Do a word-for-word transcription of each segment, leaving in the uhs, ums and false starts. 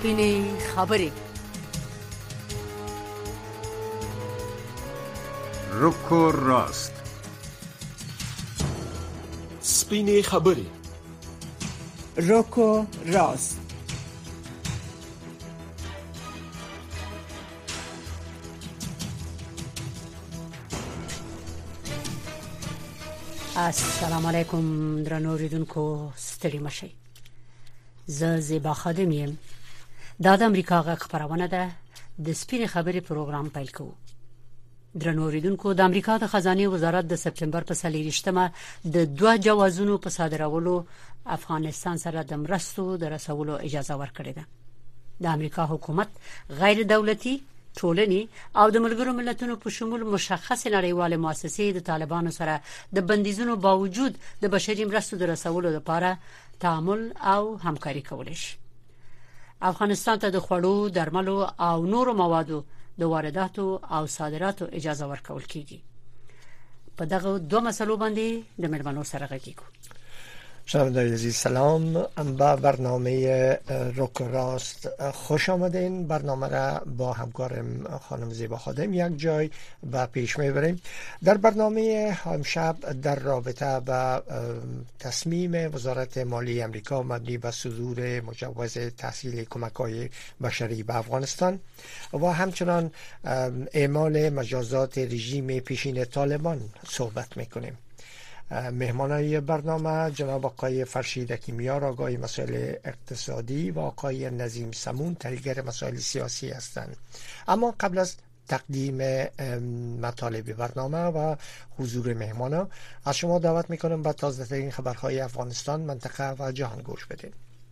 سپینې خبرې. روکو راست. سپینې خبرې. روکو راست. السلام علیکم درنو اوریدونکو، ستړي مشئ. زه زیبا خادم یم. دا د امریکا غږ خبرونه ده. د سپینې خبرې پروګرام پیل کوو. درنو اوریدونکو، د امریکا د خزانه وزارت د سپتمبر په څلورویشتمه د دوه جوازونو په صادرولو افغانستان سره د مرستو د رسولو اجازه ورکړې ده. د امریکا حکومت غیر دولتي ټولنې او د ملګرو ملتونو په شمول مشخص نړیوال مؤسسې د طالبانو سره د بندیزونو باوجود د بشري مرستو د رسولو لپاره تعامل او همکاري کولای شي. افغانستان ته د خوړو، درملو او نورو موادو د وارداتو او صادراتو اجازه ورکول کیږي. په دغه دوه مسلو باندې د مېرمنو سره غږیږو. شنوندگان عزیز سلام. با برنامه روک راست خوش آمدین. برنامه را با همکارم خانم زیبا خادم یک جای و پیش میبریم. در برنامه امشب در رابطه با تصمیم وزارت مالی امریکا مبنی بر صدور مجوز تحصیل کمک‌های بشری به افغانستان و همچنان اعمال مجازات رژیم پیشین طالبان صحبت میکنیم. مهمانای برنامه جناب آقای فرشید کیمیار، آقای مسائل اقتصادی، و آقای نظیم سمون، تحلیلگر مسائل سیاسی هستند. اما قبل از تقدیم مطالب برنامه و حضور مهمانا، از شما دعوت میکنم به تازه ترین خبرهای افغانستان، منطقه و جهان گوش بدین.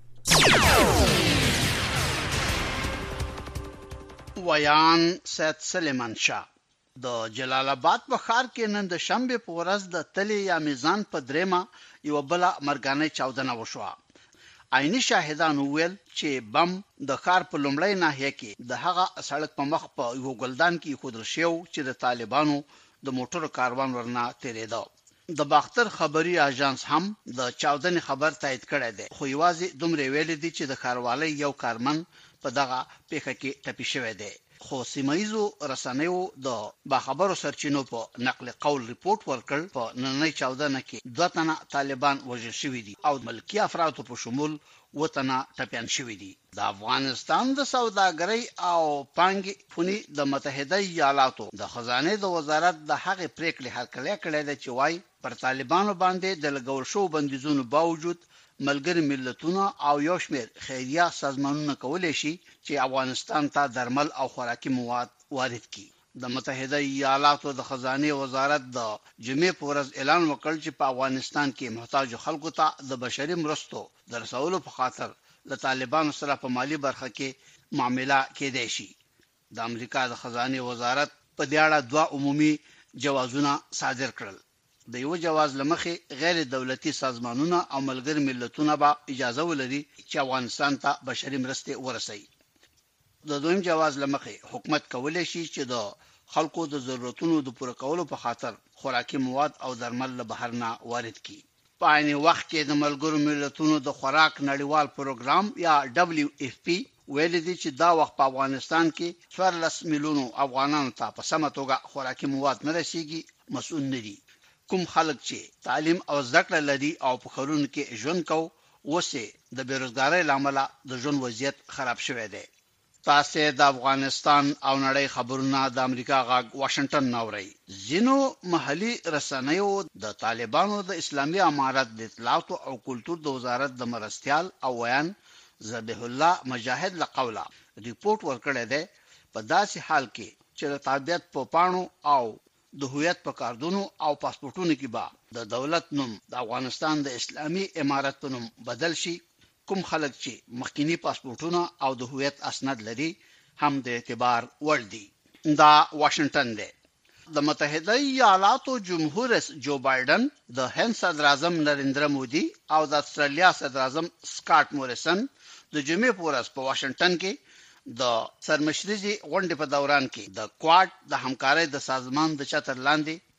ویان سید سلیمان شاه د جلال آباد په ښار کې نن د شنبه په ورځ د تلې یا میزان په دریمه یو بل مرګانه چاودنه وشوه. عیني شاهدان وویل چې بم د ښار په لومړی ناحیه کې د هغه سړک په مخ په یو ګلدان کې خودل شو چې د طالبانو د موټرو کاروان ورنه تیریده. د باختر خبري اژانس هم د چاودنې خبر تایید کړی دی، خو یوازې دومره ویل دي چې د ښاروالۍ یو کارمن په دغه پیښه کې ټپي شوی دی. خو سیمایزو رسنیو د باخبرو سرچینو په نقل قول ریپورت ورکړ په نننۍ چاودنه کې دوه تنه طالبان وژل شوي دي او ملکی افرادو په شمول اووه تنه ټپیان شوي دي. د افغانستان د سوداګرۍ او پانګې فوني د متحده ایالاتو د خزانه د وزارت د هغې پریکړې هرکلی کړی دی چې وايي پر طالبانو باندې د لګول شو بندیزونو باوجود ملګری ملتونه او یو شمېر خیریه سازمانونه کولی شي چې افغانستان ته درمل او خوراکي مواد وارد کړي. د متحده ایالاتو د خزانه وزارت د جمعې په ورځ اعلان وکړ چې په افغانستان کې محتاج خلکو ته د بشري مرستو د رسولو په خاطر له طالبانو سره په مالی برخه کې معامله کېدای شي. د امریکا د خزانه وزارت په دې اړه دوه عمومي جوازونه صادر کړل. د یو جواز لمخې غیر دولتي سازمانونه او ملګری ملتونه به اجازه ولري چې افغانستان ته بشري مرستې ورسوي. د دویم جواز لمخې حکومت کولی شي چې د خلکو د ضرورتونو د پوره کولو په خاطر خوراکي مواد او درمل له بهر نه وارد کړي. په عین وخت کې د ملګرو ملتونو د خوراک نړیوال پروګرام یا دبليو اف پی ویل دي چې دا وخت په افغانستان کې څوارلس میلیونو افغانانو ته په سمه توګه خوراکي مواد نه رسیږي مسؤل نه دي. کوم خلک چې تعلیم او زده کړه لري او په ښارونو کې ژوند کوي اوسې د بیروزګارۍ لامل د ژوند وضعیت خراب شوی دی. تاسو د افغانستان او نړۍ خبرونه د امریکا غږ واشنگټن ناوړي. ځینو محلي رسنیو د طالبانو د اسلامي امارت د اطلاعات او کلتور د وزارت د مرستيال او ویان ذبیح الله مجاهد لقوله ریپورت ورکړی دی په داسې حال کې چې د تابعیت په پاڼو او د هویت په کارتونو او پاسپورتونو کې به د دولت نوم د افغانستان د اسلامي امارت په نوم بدل شي. کوم خلک چې مخکینی پاسپورتونه او د هویت اسناد لري هم د اعتبار وړ دي. دا واشنگټن دی. د متحده ایالاتو جمهور رئیس جو بایدن، د هند صدر اعظم نریندرا مودي او د استرالیا صدر اعظم سکاټ موریسن د جمعې په ورځ په واشنگټن کې د سرمشريزي غونډې په دوران کې د کواد د همکارۍ د سازمان د چتر لاندې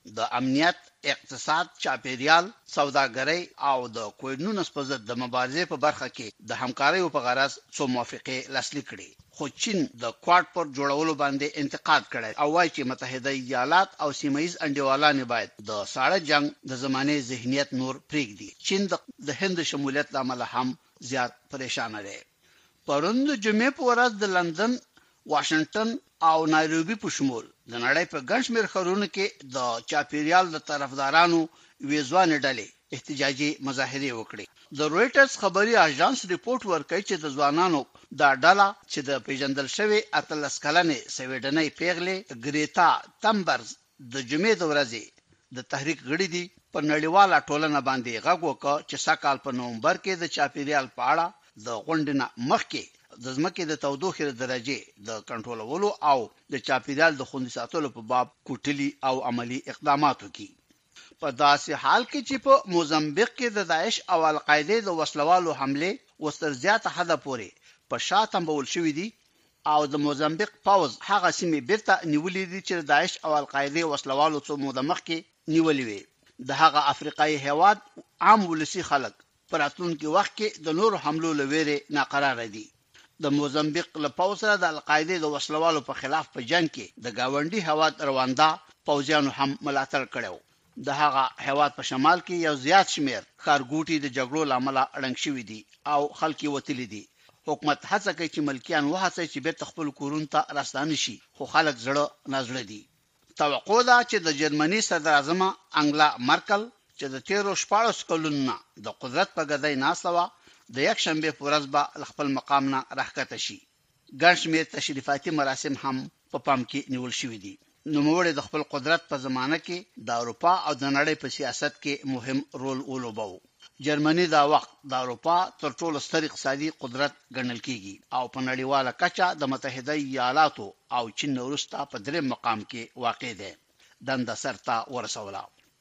د امنیت، اقتصاد، چاپیریال، سوداګرۍ او د کوینونس په ضد د مبارزې په برخه کې د همکارۍ په غرض څو موافقې لاسلیک کړي. خو چین د کواد پر جوړولو باندې انتقاد کړی او وايي چې متحده ایالات او سیمایي انډیوالان باید د ساړه جنگ د زمانه ذهنیت نور پرېږدي. چین د هند شمولیت لامل هم زیات پریشان دی. پروند جمعې په ورځ د لندن، واشنگټن او نایروبي په شمول د نړۍ په ګڼ شمېر ښارونو کې د چاپیریال د طرفدارانو ویزوان ډلې احتجاجي مظاهرې وکړې. د رويټرز خبري اژانس ریپورت ورکړي چې د ځوانانو دا ډله چې د پیژندل شوی اتلس کلنې سویډنۍ پیغلې ګریتا تمبرز د جمعې د ورځې د تحریک غړي دي. په نړیواله ټولنه باندې غږ وکړ چې سکهال په نومبر کې د چاپیریال په اړه د غونډې مخکې د ځمکې د تودوخې درجه د کنټرولولو او د چاپیریال د خوندي ساتلو په باب کوټلي او عملی اقدامات وکړي. په داسې حال کې چې په موزمبیق کې د داعش او القاعده د وسلوالو حمله وستر زیاته حد پورې په شاته بول شوې دي او د موزمبیق پاوز هغه سیمه بیرته نیولې دي چې داعش او القاعده وسلوالو څو موده مخکې نیولې وي. د هغه افریقایي هیواد عام ولسی خلک پراتونکو وخت کې د نور حملو لويره ناقرار دي. د موزمبیق له پاوز سره د القاعده د وسلوالو په خلاف په جنگ کې د گاونډي هیواد رواندا پوځیانو هم ملاتړ کړو. د هغه هیواد په شمال کې یو زیات شمیر خارګوټي د جګړو لامل اړنګ شوی دي او خلک وتلی دي. حکومت هڅه کوي چې ملکیان وهڅوي چې بیرته خپل کورونو ته راستانه شي، خو خلک زړه نازړه دي. توقع ده چې د جرمني صدر اعظم انګلا مرکل چې د تیرو شپاړس کلونو د قدرت په ګدای ناسوا د یک شنبه په ورځ به خپل مقام نه راښکته شي. ګڼ شمېر تشریفاتي مراسم هم په پام کې نیول شوي دي. نوموړی د خپل قدرت په زمانه کې د اروپا او د نړۍ په سیاست کې مهم رول ولوباو. جرمني دا وخت د اروپا تر ټولو ستر اقتصادي قدرت ګڼل کیږي او په نړیواله کچه د متحده ایالاتو او چین وروسته په دریم مقام کې واقع دی. دنده سرته ورسوله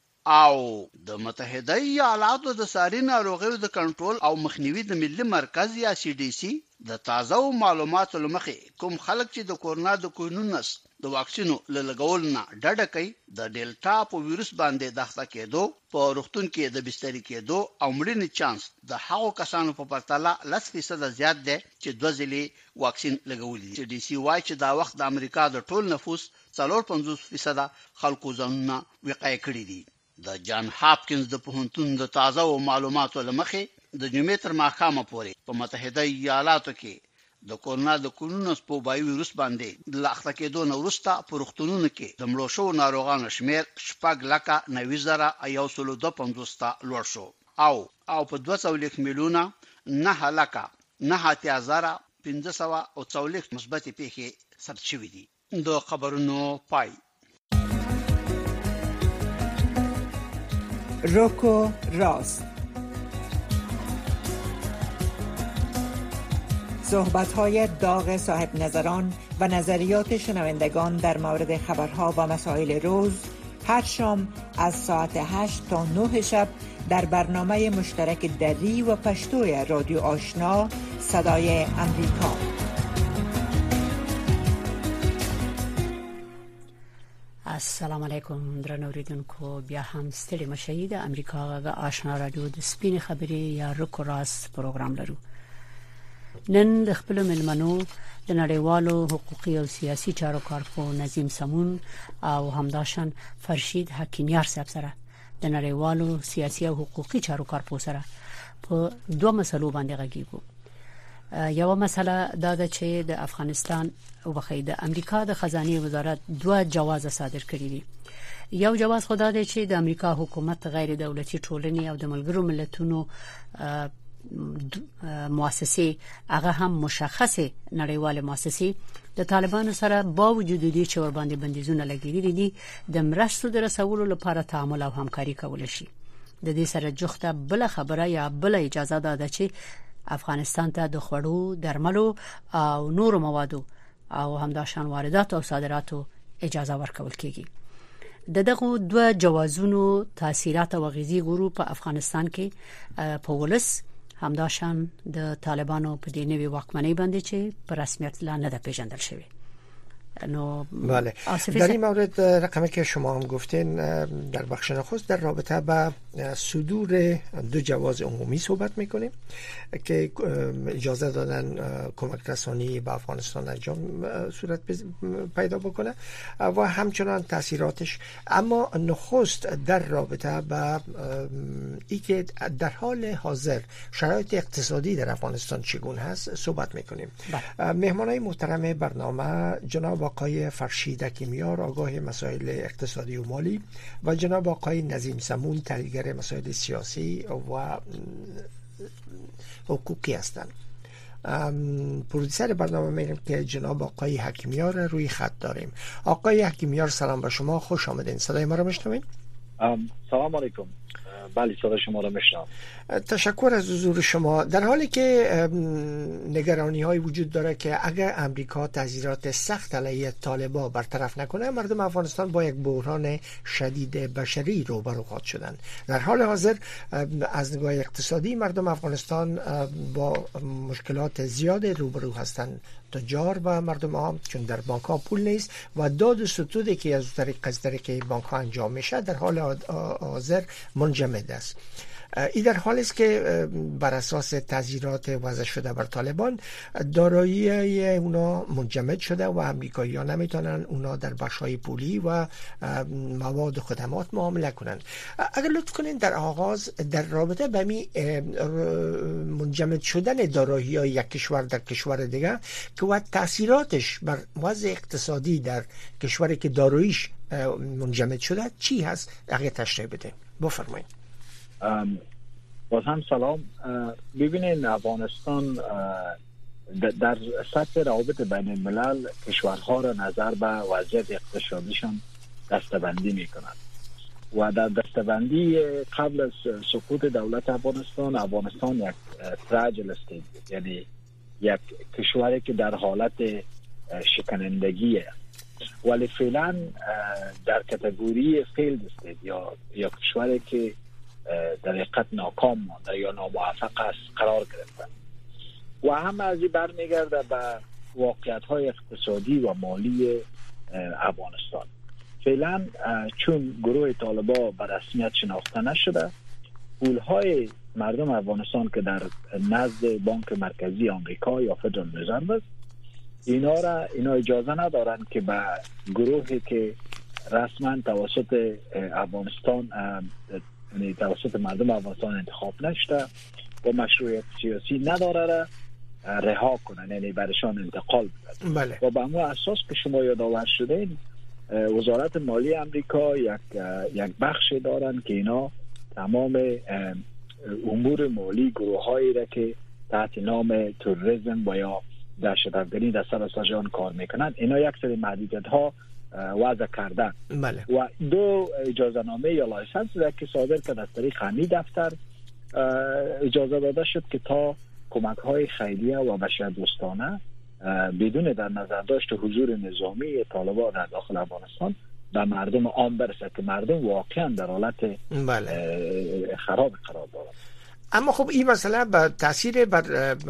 او د متحده ایالاتو د ساري ناروغیو د کنټرول او مخنیوي د ملي مرکز یا سی ډي سي د تازه معلوماتو لمخې کوم خلک چې د کورونا د کورونس د واکسینو لګول نه ډډه کوي د ډیلټا په وایروس باندې داخله کېدو په روغتون کې د بستري کېدو او مړینې چانس د هغو کسانو په پرتله لس فیصد زیات دی چې دوه ځلې واکسین لګولي دي. ډي سي وايي چې دا وخت د امریکا د ټول نفوس څلور پنځوس فیصد خلکو ځانونه وقایع کړي دي. د جان هاپکینز د پوهنتون د تازه معلوماتو لمخې د جمعې تر ماښامه پورې په متحده ایالاتو کې د کورونا د کورونس په وبای وایروس باندې د لاخته کېدو نه وروسته په روغتونونو کې د مړو شو ناروغانو شمیر شپږ لکه نوي زره یو سل دوه پنځوس ته لوړ شو او او په دوه سوه میلیونه نه لکه نه اتیا زره پنځه سوه او څلوېښت مثبت پیښې ثبت شوې دي. د خبرونو پای. روکو راست، صحبت‌های داغ صاحب نظران و نظریات شنوندگان در مورد خبرها و مسائل روز هر شام از ساعت هشت تا نه شب در برنامه مشترک دری و پشتوی رادیو آشنا صدای امریکا. السلام علیکم درنو اوریدونکو، بیا هم ستړي مشهید امریکا غ آشنا رادیو د سپین خبرې یا روکو راست پروګرام لرو. نن د خپل ملمنو د نړیوالو حقوقي او سیاسي چارو کارپو نظیم سمون او همداشان فرشید حکیمیار صاحب سره د نړیوالو سیاسي او حقوقي چارو کارپو سره په دوه مسلو باندې غږیږو. یو مسله دا ده چې د افغانستان او بخې د امریکا د خزانه وزارت دوه جواز صادر کړی دي. یو جواز خدا دی چې د امریکا حکومت غیر دولتي ټولنې او د ملګرو ملتونو مؤسسې هغه هم مشخصه نړیواله مؤسسې د طالبانو سره با وجود دي چې ور باندې بندیزونه لګیدي دي د مرستو د رسولو لپاره تعامل او همکاري کول شي. د دې سره جوخته بل خبره یا بل اجازه ده چې افغانستان ته د خوړو، درملو او نورو موادو او همداشان واردات او صادراتو اجازه ورکول کیږي. د دغه دوه جوازونو تاثیرات او غیزي ګورو په افغانستان کې په ولس همداشان د طالبانو په دې نوي واکمنۍ باندې چې په رسمیت لا نه ده پیژندل شوی. نو بله. در این مورد رقمی که شما هم گفتین در بخش نخست در رابطه با صدور دو جواز عمومی صحبت میکنیم که اجازه دادن کمک رسانی به افغانستان انجام صورت پیدا بکنه و همچنان تاثیراتش. اما نخست در رابطه با ای که در حال حاضر شرایط اقتصادی در افغانستان چگونه هست صحبت میکنیم. مهمانای محترم برنامه جناب آقای فرشید کیمیار، آگاه مسائل اقتصادی و مالی، و جناب آقای نظیم سمون، تحلیلگر مسائل سیاسی و حقوقی هستند. پرودیسر برنامه میگم که جناب آقای حکیمیار روی خط داریم. آقای حکیمیار سلام به شما، خوش آمدین. صدای ما را میشنوید؟ سلام علیکم. بله صدای شما را میشنوم. تشکر از حضور شما. در حالی که نگرانی های وجود داره که اگر امریکا تحذیرات سخت علیه طالبان برطرف نکنه، مردم افغانستان با یک بحران شدید بشری روبرو خواهد شدن. در حال حاضر از نگاه اقتصادی مردم افغانستان با مشکلات زیاد روبرو هستند. تجار و مردم عام، چون در بانک ها پول نیست و داد و ستودی که از طریق از طریق بانک ها انجام میشه در حال حاضر منجمد است. این در حالی است که بر اساس تحذیرات وضع شده بر طالبان دارایی اونا منجمد شده و امریکایی‌ها نمیتونن اونا در بخش‌های پولی و مواد و خدمات معامله کنند. اگر لطف کنین در آغاز در رابطه با می منجمد شدن دارایی‌های یک کشور در کشور دیگه که و تاثیراتش بر وضع اقتصادی در کشوری که داراییش منجمد شده چی هست، اگه تشریح بده بفرمایید. باز هم سلام. ببینین افغانستان در سطح روابط بین الملل کشورها را نظر به وضعیت اقتصادیشان دستبندی می کنند و در دستبندی قبل از سقوط دولت افغانستان، افغانستان یک فراجل استیت، یعنی یک کشوری که در حالت شکنندگیه، ولی فعلا در کاتگوری فیلد استیت یا یا کشوری که در حقیقت ناکام مانده یا ناموفق است قرار گرفتن و هم از این برمیگرده به واقعیت های اقتصادی و مالی افغانستان. فعلا چون گروه طالبان به رسمیت شناخته نشده، پول های مردم افغانستان که در نزد بانک مرکزی آمریکا یا فدرال رزرو است، اینا را اینا اجازه ندارن که به گروهی که رسما توسط افغانستان یعنی توسط مردم افغانستان انتخاب نشده و مشروعیت سیاسی نداره را رها کنن، یعنی برشان انتقال بدن. بله. و به همون اساس که شما یادآور شدین، وزارت مالی امریکا یک یک بخش دارن که اینا تمام امور مالی گروهایی را که تحت نام تروریسم و یا دهشت‌افکنی در سراسر جهان کار میکنن، اینا یک سری محدودیت ها وضع کردن. بله. و دو اجازه نامه یا لایسنس را که صادر کرد از طریق همین دفتر اجازه داده شد که تا کمک های خیریه و بشردوستانه بدون در نظر داشت حضور نظامی طالبان در داخل افغانستان به مردم عام برسه که مردم واقعا در حالت بله. خراب قرار دارند. اما خب این مسئله با تاثیر بر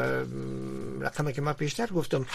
رقمی که ما پیشتر گفتم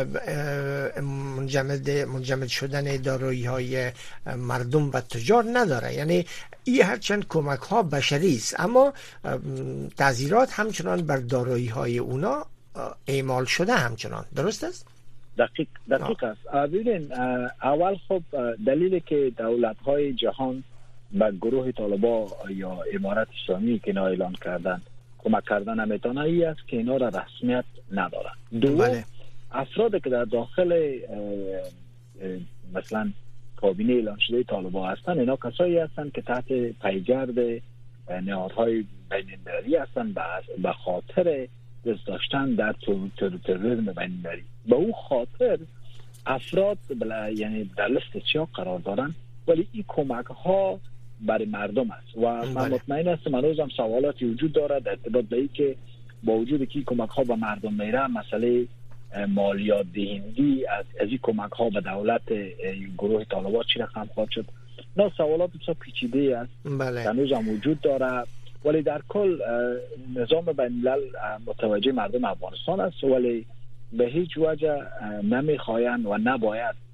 منجمد منجمد شدن دارایی های مردم و تجار نداره، یعنی این هرچند کمک ها بشری است اما تعزیرات همچنان بر دارایی های اونا اعمال شده همچنان. درست است؟ دقیق دقیق است. ببینید اول خب دلیلی که دولت های جهان به گروه طالبان یا امارت اسلامی که اینا اعلان کردن کمک کردن نمیتونه ای است که اینا را رسمیت ندارن. دو بله. افرادی که در داخل اه اه مثلا کابینه اعلان شده طالبان هستن، اینا کسایی هستن که تحت پیگرد نهادهای بین‌المللی هستن به خاطر دست داشتن در تروریسم بین‌المللی. به او خاطر افراد یعنی در لیست سیاه قرار دارن، ولی این کمک ها برای مردم است و من مطمئن هستم هنوزم سوالاتی وجود دارد در ارتباط به این که با وجود که کمک ها به مردم میره، مسئله مالیات دهندی از از این کمک ها به دولت گروه طالبان چی رقم خواهد شد، نه سوالات بسیار پیچیده است. بله. هنوزم وجود داره، ولی در کل نظام بین الملل متوجه مردم افغانستان است، ولی به هیچ وجه نمیخواین و نباید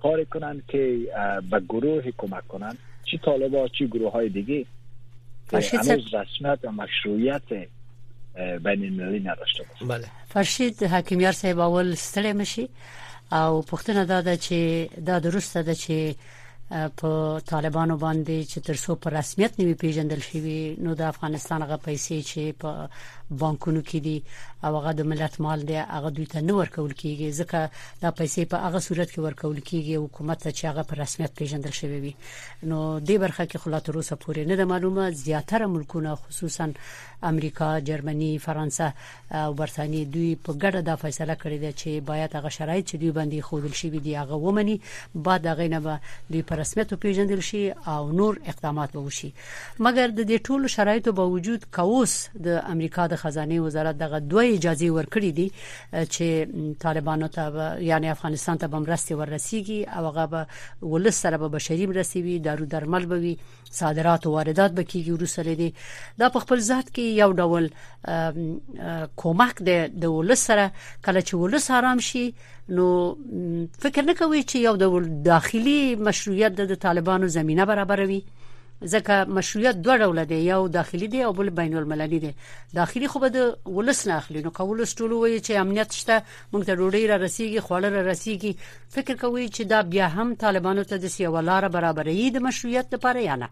کار کنن که به گروه کمک کنن، چی طالبان چی گروه های دیگه هنوز رسمیت و مشروعیت بین المللی نداشته باشه. بله. فرشید حکیمیار صاحب اول ستړی مشي او پوښتنه دا ده چې دا درسته ده چې په طالبانو باندې چې تر څو په رسمیت نیوي پیژندل شي نو د افغانستان غو پیسې چې په بانکونو کې دي او هغه د ملت مال دی هغه دوی ته نه ورکول کیږي، ځکه دا پیسې په هغه صورت کې ورکول کیږي حکومت ته چې هغه په رسمیت پیژندل شوی وي. نو دې برخه کې خلاص تر اوسه پورې نه د معلومه زیاتره ملکونه خصوصا امریکا، جرمني، فرانسه او برتانیې دوی په ګډه دا فیصله کړې ده چې باید هغه شرایط چې دوی باندې خودل شي دي هغه ومني، بعد هغه نه به دوی په رسمیت پیژندل شي او نور اقدامات وشي. مګر د دې ټولو شرایطو باوجود کاوس د امریکا د خزانه وزارت دغه دوه اجازه ورکړې دي چې طالبانو ته یعنی افغانستان ته بمرستي ورسیږي او هغه به ولس سره به بشري مرستي، دارو درمل به وي، صادرات او واردات به کیږي. ورسره دي دا په خپل ذات کې یو ډول کومک دی د ولس سره. کله چې ولس آرام شي نو فکر نه کوي چې یو ډول داخلي مشروعیت د طالبانو زمينه برابروي، ځکه مشروعیت دوه ډول دی، یو داخلي دی او بل بین المللي دی. داخلي خو به د ولس نه اخلي، نو کولس ټول وایي چې امنیت شته، موږ ته ډوډۍ را رسیږي، خواړه را رسیږي. فکر کوي چې دا بیا هم طالبانو ته د سیاولاره برابرۍ د مشروعیت لپاره یا نه؟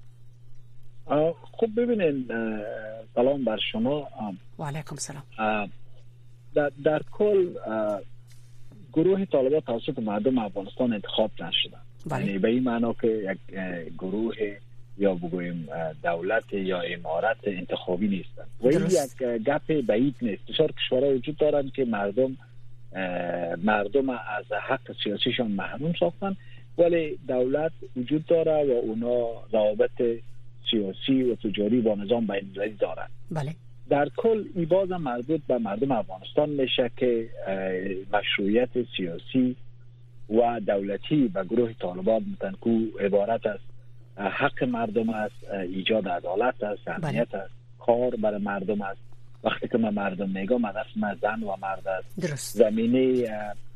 خب ببینید، سلام بر شما. و علیکم سلام. در, در کل گروه طالبان توسط مردم افغانستان انتخاب نشدن. یعنی به این معنا که یک گروه یا بگوییم دولت یا امارت انتخابی نیستن و این یک گپ بعید نیست. بسیار کشورها وجود دارند که مردم مردم از حق سیاسیشان محروم ساختن، ولی دولت وجود داره و اونا روابط سیاسی و تجاری با نظام بین المللی دارند. بله. در کل این باز مربوط به مردم افغانستان میشه که مشروعیت سیاسی و دولتی به گروه طالبان متنکو عبارت است حق مردم است، ایجاد عدالت است، امنیت است، کار برای مردم است. وقتی که من مردم میگم من زن و مرد است، درست. زمینه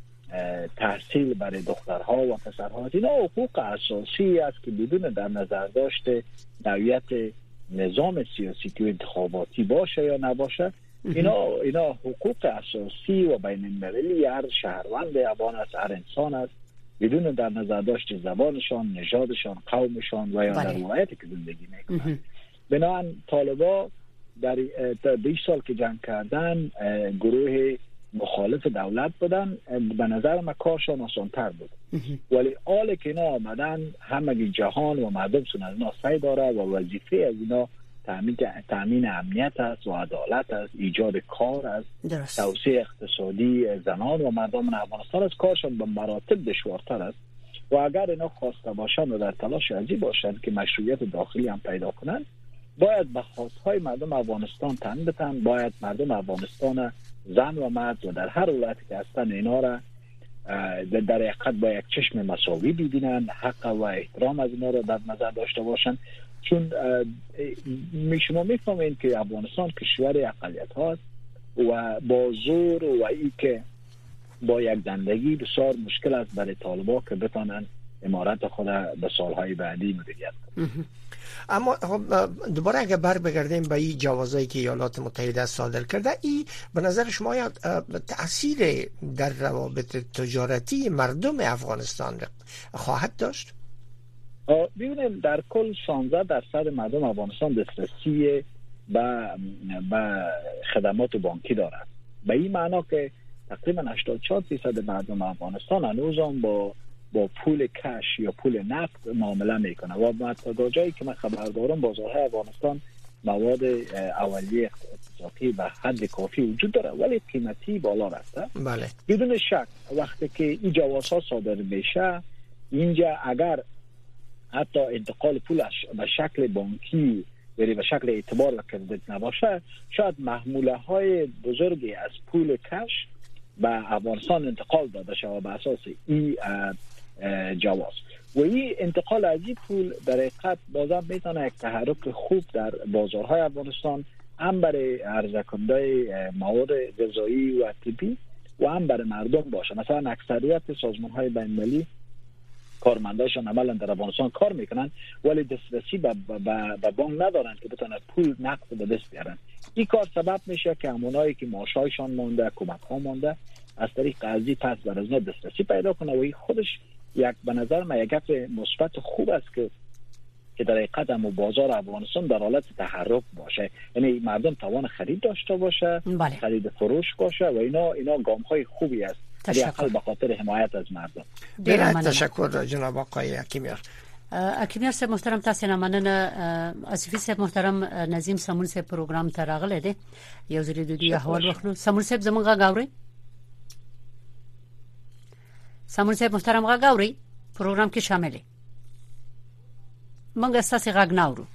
تحصیل برای دخترها و پسرها، اینا حقوق اساسی است که بدون در نظر داشته نوعیت نظام سیاسی که انتخاباتی باشه یا نباشه، اینا اینا حقوق اساسی و بین المللی هر شهروند افغان است، هر انسان است، بدون در نظر داشت زبانشان، نژادشان، قومشان و یا روایتی که زندگی میکنند. بنابراین طالبان در بیست سال که جنگ کردن گروه مخالف دولت بودن، به نظر من کارشان آسان‌تر بود. ولی حالا که اینا آمدن همگی جهان و مردم سن از اینا سعی داره و وظیفه از اینا تامین تامین امنیت است و عدالت است، ایجاد کار است، توسعه اقتصادی زنان و مردم افغانستان است. کارشان به مراتب دشوارتر است و اگر اینا خواسته باشند و در تلاش ازی باشند که مشروعیت داخلی هم پیدا کنند، باید به خواستهای مردم افغانستان تن بدن. باید مردم افغانستان زن و مرد و در هر ولایتی که هستن اینا را در حقیقت با یک چشم مساوی ببینن، حق و احترام از اینا را در نظر داشته باشن. چون شما میفهمین که افغانستان کشور اقلیت هاست و با زور و ای که با یک زندگی بسیار مشکل است برای طالبان که بتانن امارت خود به سالهای بعدی مدیریت کنند. اما دوباره اگر بر بگردیم به این جوازایی که ایالات متحده صادر کرده، این به نظر شما تأثیر در روابط تجارتی مردم افغانستان خواهد داشت؟ ببینید، در کل شانزده درصد مردم افغانستان دسترسی به به خدمات بانکی دارند. به این معنا که تقریبا هشتاد و چهار درصد مردم افغانستان هنوز هم با با پول کش یا پول نقد معامله میکنه و تا جایی که من خبر دارم بازارهای افغانستان مواد اولیه اقتصادی به حد کافی وجود داره، ولی قیمتی بالا رفته. بله. بدون شک وقتی که این جوازها صادر میشه، اینجا اگر حتی انتقال پول به شکل بانکی یعنی به شکل اعتبار و کردیت نباشه، شاید محموله های بزرگی از پول کش به افغانستان انتقال داده شود به اساس این جواز. و این انتقال از این پول در حقیقت بازم میتونه یک تحرک خوب در بازارهای افغانستان، هم برای عرضه کننده مواد غذایی و طبی و هم برای مردم باشه. مثلا اکثریت سازمان های بین المللی کارمنداشون عملا در افغانستان کار میکنن ولی دسترسی به به بانک ندارن که بتونن پول نقد به دست بیارن. این کار سبب میشه که همونایی که معاشایشان مونده، کمک ها مونده، از طریق قرضی پس بر از دسترسی پیدا کنه و این خودش یک به نظر من یک گپ مثبت خوب است که که در حقیقت هم بازار افغانستان در حالت تحرک باشه، یعنی مردم توان خرید داشته باشه، بله. خرید فروش باشه و اینا اینا گام های خوبی است تشکر به خاطر حمایت از مردم. بله تشکر جناب آقای حکیمیار. حکیمیار صاحب محترم، تاسو نه مننه. اسفی صاحب محترم، نظیم سمون صاحب پروګرام ته راغله دي، یو ځل د دې احوال وخلو. سمون صاحب زمونږ غاوري سمون صاحب محترم غاوري پروګرام کې شامل دي. منګه ستاسو غږ نه اورو.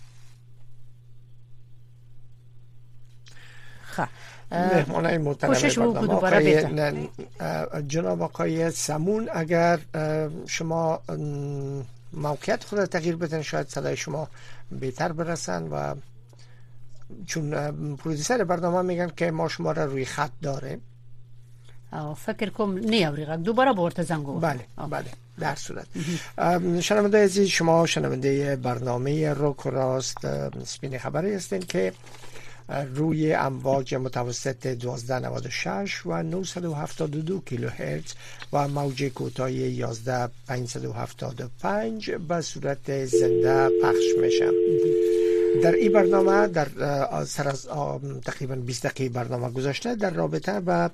ښه مهمانای محترم برنامه آقای جناب آقای سمون، اگر شما موقعیت خود را تغییر بدن شاید صدای شما بهتر برسن و چون پرودوسر برنامه میگن که ما شما را روی خط داره. او فکر کوم نه اوري غږ دوباره ورته زنګو. بله بله در صورت شنونده عزیز، شما شنونده برنامه روک و راست سپین خبری هستین که روی امواج متوسط دوازده نود و شش و نهصد و هفتاد و دو کیلوهرتز و موج کوتاه یازده هزار و پانصد و هفتاد و پنج به صورت زنده پخش میشه. در این برنامه در سر از تقریبا بیست دقیقه برنامه گذاشته در رابطه با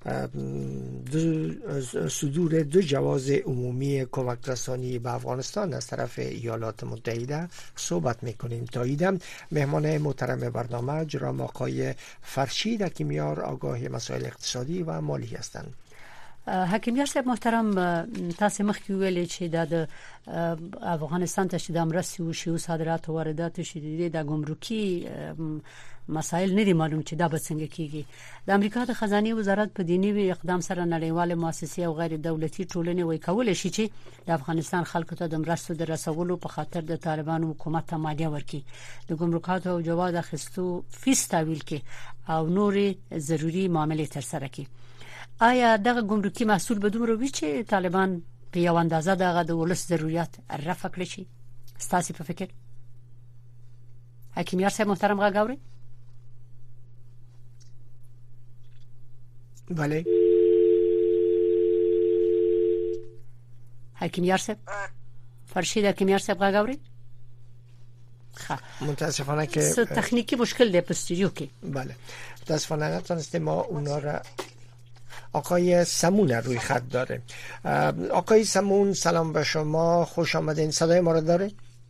دو صدور دو جواز عمومی کمک رسانی به افغانستان از طرف ایالات متحده صحبت میکنیم. تا ایدم مهمان محترم برنامه جناب آقای فرشید حکیمیار، آگاه مسائل اقتصادی و مالی هستند. حکیمیار صاحب محترم، تاسو مخکې ویلي چې د افغانستان ته چې د مرستې وشي او صادرات او واردات شي د ګمرکي مسایل نه دي معلوم چې دا به څنګه کیږي. د امریکا د خزانه وزارت په دیني اقدام سره نړیواله مؤسسې او غیر دولتي ټولنې وایي کولای شي چې د افغانستان خلکو ته د مرستو د رسولو په خاطر د طالبانو حکومت ته مالیه ورکړي، د ګمرکاتو او جواز اخیستو فیس تحویل کړي او نورې ضروري معاملې ترسره کړي. آیا دغه ګمرکي محصول به دومره وي چې طالبان په یو اندازه دغه د ولس ضرورت رفع کړي شي؟ ستاسو په فکر حکیمیار صاحب محترم غاوري؟ بله حکیمیار صاحب، فرشید حکیمیار صاحب غاوري؟ خب متاسفانه که تکنیکی مشکل ده په استودیو کې. بله متاسفانه نتونستیم ما اونا را. آقای سمون روی خط داره. آقای سمون سلام به شما، خوش آمدین. صدای ما رو داره؟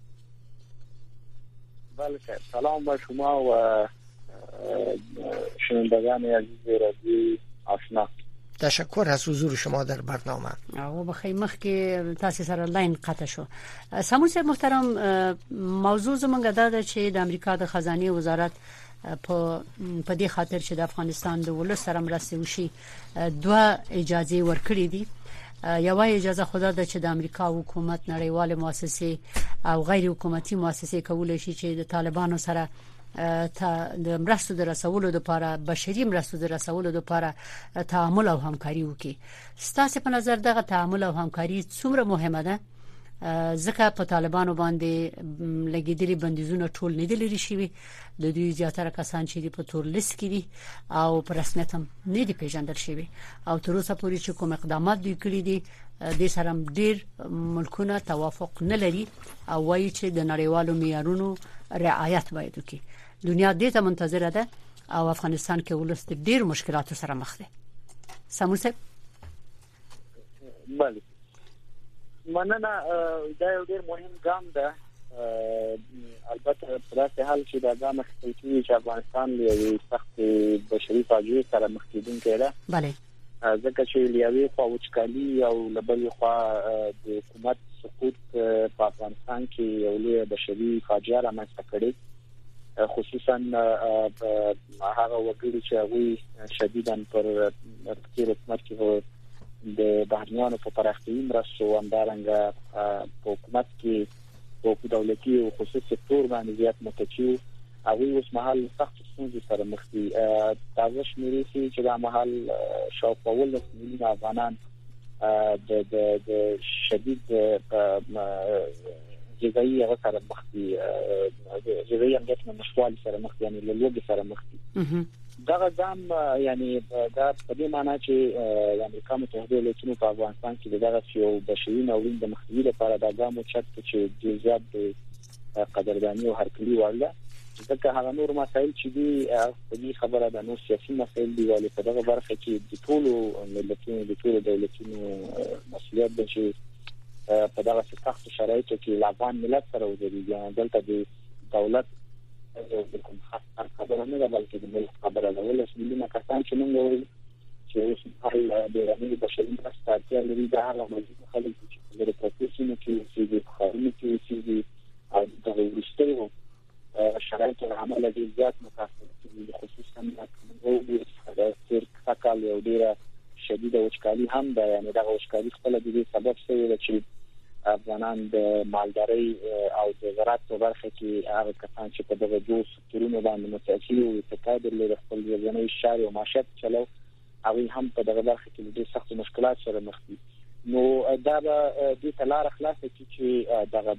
بله سلام به شما و شنوندگان عزیز رادیو آشنا. تشکر از حضور شما در برنامه. او بخیر مخ کې تاسو سره لاین قطع شو. سمون صاحب محترم، موضوع زمونږ دا ده چې د امریکا د خزانه وزارت په په دې خاطر چې د افغانستان د ولس سره مرسته وشي دوه اجازه ورکړې دي. یو اجازه خدا ده چې د امریکا حکومت نړیواله مؤسسه او غیر حکومتي مؤسسه کولای شي چې د طالبانو سره ته د مرستو د رسولو لپاره، بشري مرستو د رسولو لپاره تعامل او همکاري وکړي. ستاسو په نظر دغه تعامل او همکاري څومره مهمه ده؟ ځکه په طالبانو باندې لګیدلي بندیزونه ټول نه دي لري شوی، د دوی زیاتره کسان چې په تور لیست کې دي او په رسمیت هم نه دي پیژندل شوی او تر اوسه پورې چې کوم اقدامات دوی کړی دي د سره ډیر ملکونه توافق نه لري او وایي چې د نړیوالو معیارونو رعایت باید وکړي. دنیا دې ته منتظره ده او افغانستان کې ولست ډیر مشکلاتو سره مخ ده. سمون صاحب؟ بله مننه. دا یو ډیر مهم ګام ده. البته په داسې حال چې دا ګام اخیستل کېږي چې افغانستان له سخت بشري فاجعې سره مخ کېدونکی ده. بله ځکه چې له یوې خوا وچکالي او له بلې خوا د حکومت سقوط په افغانستان کې یو لوی بشري فاجعه رامنځته کړې، خصوصا هغه وګړي چې هغوی شدیداً پر تیر حکومت کې د بهرنیانو په پراختیايي مرستو همدارنګه په حکومت کې په دولتي او خصوصي سکتور باندې زیات متکی هغوی اوس مهال سخت ستونزې سره مخ دي. تازه شمیرې چې دا مهال شاوخوا اوولس میلیونه افغانان د د د شدید غذایی هغه سره مخ دي غذایی امنیت نشوالي سره مخ دي، یعنی له لوګي سره مخ دي. دا ګام یعنی دا په دې معنی چې د امریکا متحده ایالاتونو په افغانستان کې دغه یو بشري ناورین د مخنیوي لپاره دا ګام چت چې د زیات د قدردانی او هرکلی وړل ځکه هغه نور مسایل چې دي په دې خبره د نور سیاسي مسایل دی، ولې په دغه برخه کې د ټولو ملتونو د ټولو دولتونو مسؤلیت دی چې په دغه سخت شرایطو کې افغان ملت سره ودرېږي. دلته د دولت د کوم خبره نه ده، بلکې د ملت خبره ده. ولې سمونه کسان چې موږ وایو چې اوس حال د رامي بشري مرستې لري، دا هغه موجود خلک چې د پروفیسینو کې چې د خارجي کې چې د ورستیو شرایط عمل د زیات متاثر دي، خصوصا د تیر کال یو ډیره شدیده وچکالي هم ده. یعنی دا وچکالي خپل د دې سبب شوی چې افغانان د مالداري او د زراعت په برخه کې هغه کسان چې په دغه دوه سکتورونو باندې متأثر او تقاعد لري خپل ځانګړي شاري او معیشت چلو، هغه هم په دغه برخه کې د سخت مشکلات سره مخ دي. نو دا به د تلار خلاص چې دغه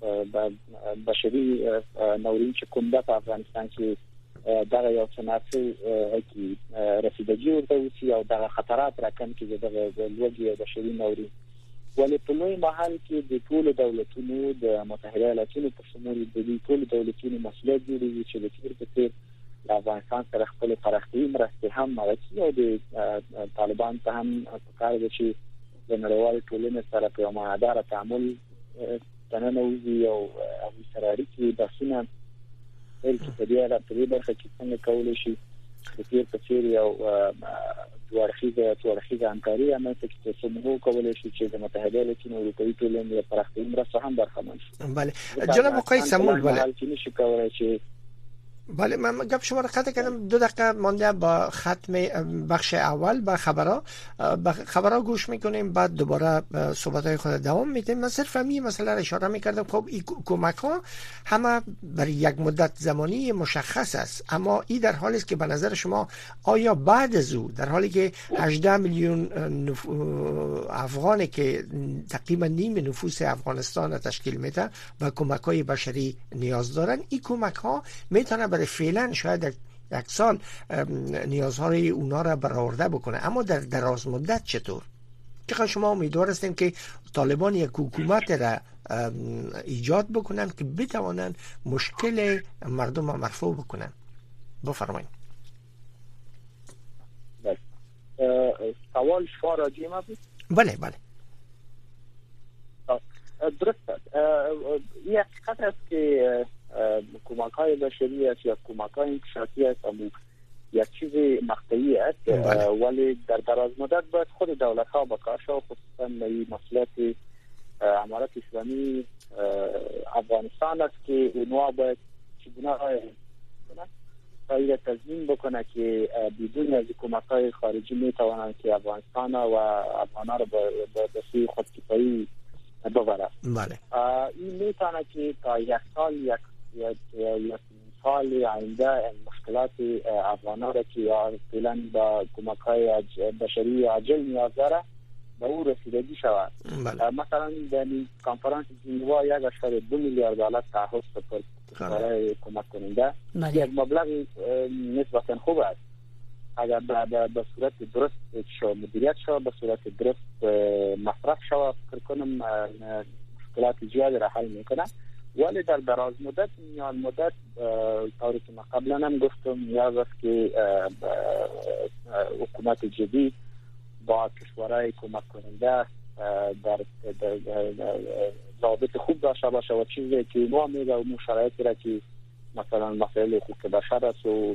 بشري ناورین چې کوم د افغانستان کې دغه یو صنعتي کې رسیدګي ورته او دغه خطرات راکم کې دغه لوګي او بشري ناورین، ولې په لوی محل کې د ټولو دولتونو د متحده ایالاتونو په شمول د ټولو دولتونو مسؤلیت دی چې د تیر په تیر د افغانستان سره خپل پراختیايي مرستې هم مرستې او د طالبان ته هم کار دي چې د نړیوال ټولنې سره په معادله تعامل تننوزي او هغه سره اړیکې بحثونه چې په دې اړه په دې برخه کې څنګه کولای شي د تیر په تیر یو دوارخیزه دوارخیزه همکاري عملته کې څه مو کولای شي چې د متحده ایالاتونو اروپایي ټولنې لپاره پراختیايي مرسته هم برخمن شي. بله جناب آقای سمول، بله حال نشي کولای چې بله من گپ شما را قطع کردم، دو دقیقه مانده با ختم بخش اول با خبرها خبرها گوش میکنیم، بعد دوباره صحبت های خود دوام میدیم. من صرف همین مسئله را اشاره میکردم. خب این کمک ها همه برای یک مدت زمانی مشخص است، اما این در حالی است که به نظر شما آیا بعد از او در حالی که هجده میلیون نف... افغانی که تقریبا نیم نفوس افغانستان تشکیل میده و کمک های بشری نیاز دارن، این کمک ها میتونه برای فعلا شاید یک سال نیازهای اونا را برآورده بکنه، اما در دراز مدت چطور؟ چقدر شما امیدوار هستین که طالبان یک حکومت را ایجاد بکنن که بتوانند مشکل مردم را مرفوع بکنن؟ بفرمایید. سوال شما راجع ما بود؟ بله بله درست است. این حقیقت است که کمک های بشری است یا کمک های انکشافی است، اما یک چیز مقطعی است، ولی در دراز مدت باید خود دولت ها با کار شود، خصوصا این مسئله امارت اسلامی افغانستان است که اونها باید چگونه باید تضمین بکنه که بدون از کمک های خارجی میتوانند که افغانستان و افغانان را به سوی خودکفایی ببره. بله. این میتونه که تا یک سال یک یک سال آینده مشکلات افغانان را که فعلا با کمک های بشری عاجل نیاز داره به او رسیدگی شود. بله. مثلا در کنفرانس ژنوا یک اشاره دو میلیارد دلار تعهد سپرد برای کمک کننده، یک مبلغ نسبتا خوب است. اگر به صورت درست شو مدیریت شو به صورت درست مصرف شو فکر کنم مشکلات زیادی را حل میکنه، ولی در دراز مدت میان مدت طوری که ما قبلا هم گفتم نیاز است که حکومت جدید با کشورهای کمک کننده در رابطه خوب داشته باشه و چیزی که ما میگه و شرایطی را که مثلا مسائل حقوق بشر است و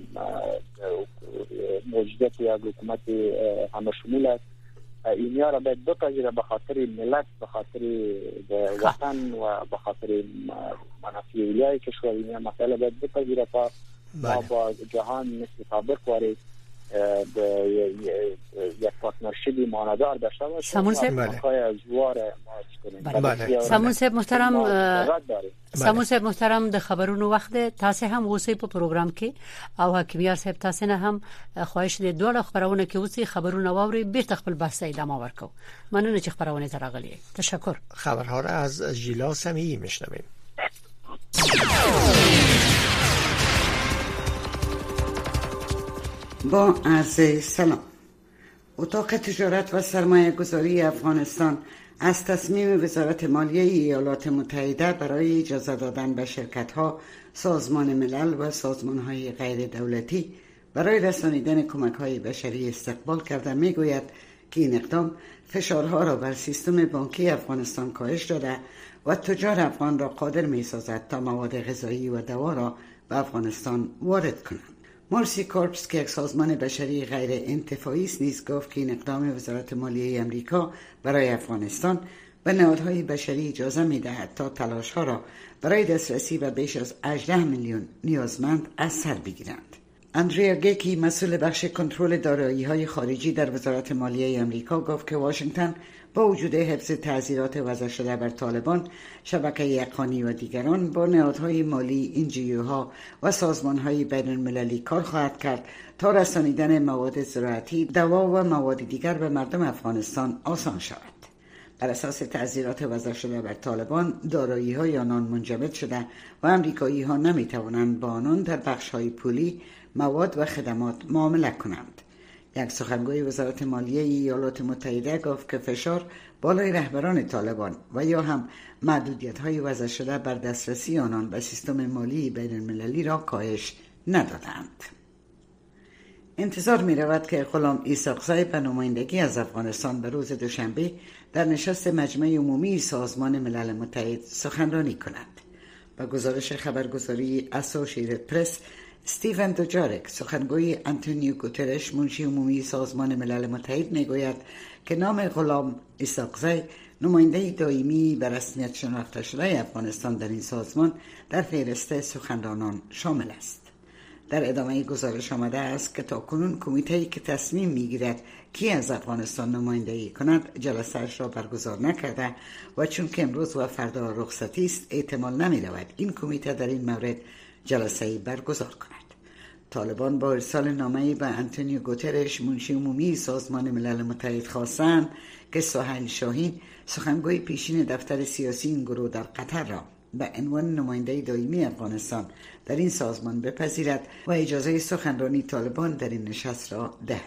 موجودیت یک حکومت همه شمول است، اینیا را باید بپذیره به خاطر ملت، به خاطر وطن و به خاطر منافع اولیای کشور. اینیا مسئله باید بپذیره تا ما با جهان مثل سابق وارد یک پارتنرشیپ مانادار داشته باشیم. سامون صاحب های جوار بله. سامون صاحب محترم سامون صاحب محترم د خبرونو وخت تاسو هم اوسئ په پروګرام کې او حکیمیار صاحب تاسو نه هم خواهش دې دوه خبرونه کې اوسئ خبرونه واوري بیرته خپل بحث ادامه ورکو. مننه چې خبرونه ترغلي. تشکر. خبرها را از ژیلا سمیعی میشنویم. با عرض سلام. اتاق تجارت و سرمایه گذاری افغانستان از تصمیم وزارت مالیه ایالات متحده برای اجازه دادن به شرکت‌ها، سازمان ملل و سازمان‌های غیر دولتی برای رسانیدن کمک‌های بشری استقبال کرده می‌گوید که این اقدام فشارها را بر سیستم بانکی افغانستان کاهش داده و تجار افغان را قادر می‌سازد تا مواد غذایی و دوا را به افغانستان وارد کنند. مارسی کورپس که یک سازمان بشری غیر انتفاعی است نیز گفت که این اقدام وزارت مالیه امریکا برای افغانستان به نهادهای بشری اجازه می‌دهد تا تلاش‌ها را برای دسترسی به بیش از هجده میلیون نیازمند از سر بگیرند. اندریا گیکی مسئول بخش کنترل دارایی‌های خارجی در وزارت مالیه امریکا گفت که واشنگتن با وجود حفظ تعزیرات وضع شده بر طالبان، شبکه یقانی و دیگران با نهادهای مالی، انجیوها و سازمانهای بین المللی کار خواهد کرد تا رسانیدن مواد زراعتی، دوا و مواد دیگر به مردم افغانستان آسان شود. بر اساس تعزیرات وضع شده بر طالبان، دارایی‌های آنان منجمد شده و امریکایی‌ها نمی‌توانند با آنان در بخش‌های پولی، مواد و خدمات معامله کنند. یک سخنگوی وزارت مالیه ایالات متحده گفت که فشار بالای رهبران طالبان و یا هم محدودیت‌های وضع شده بر دسترسی آنان به سیستم مالی بین المللی را کاهش ندادند. انتظار می رود که غلام اسحاقزی به نمایندگی از افغانستان به روز دوشنبه در نشست مجمع عمومی سازمان ملل متحد سخنرانی کند. با گزارش خبرگزاری اسوشییتد پرس، استیون دوجارک سخنگوی آنتونیو گوترش منشی عمومی سازمان ملل متحد میگوید که نام غلام اسحاقزی نماینده دائمی به رسمیت شناخته شده افغانستان در این سازمان در فهرست سخنرانان شامل است. در ادامه گزارش آمده است که تاکنون کمیته‌ای که تصمیم میگیرد کی از افغانستان نمایندگی کند جلسه‌اش را برگزار نکرده و چون که امروز و فردا رخصتی است احتمال نمی‌رود این کمیته در این مورد جلسه‌ای برگزار کند. طالبان با ارسال نامه‌ای به آنتونیو گوترش منشی عمومی سازمان ملل متحد خواستند که سهیل شاهین سخنگوی پیشین دفتر سیاسی این گروه در قطر را به عنوان نماینده دائمی افغانستان در این سازمان بپذیرد و اجازه سخنرانی طالبان در این نشست را دهد.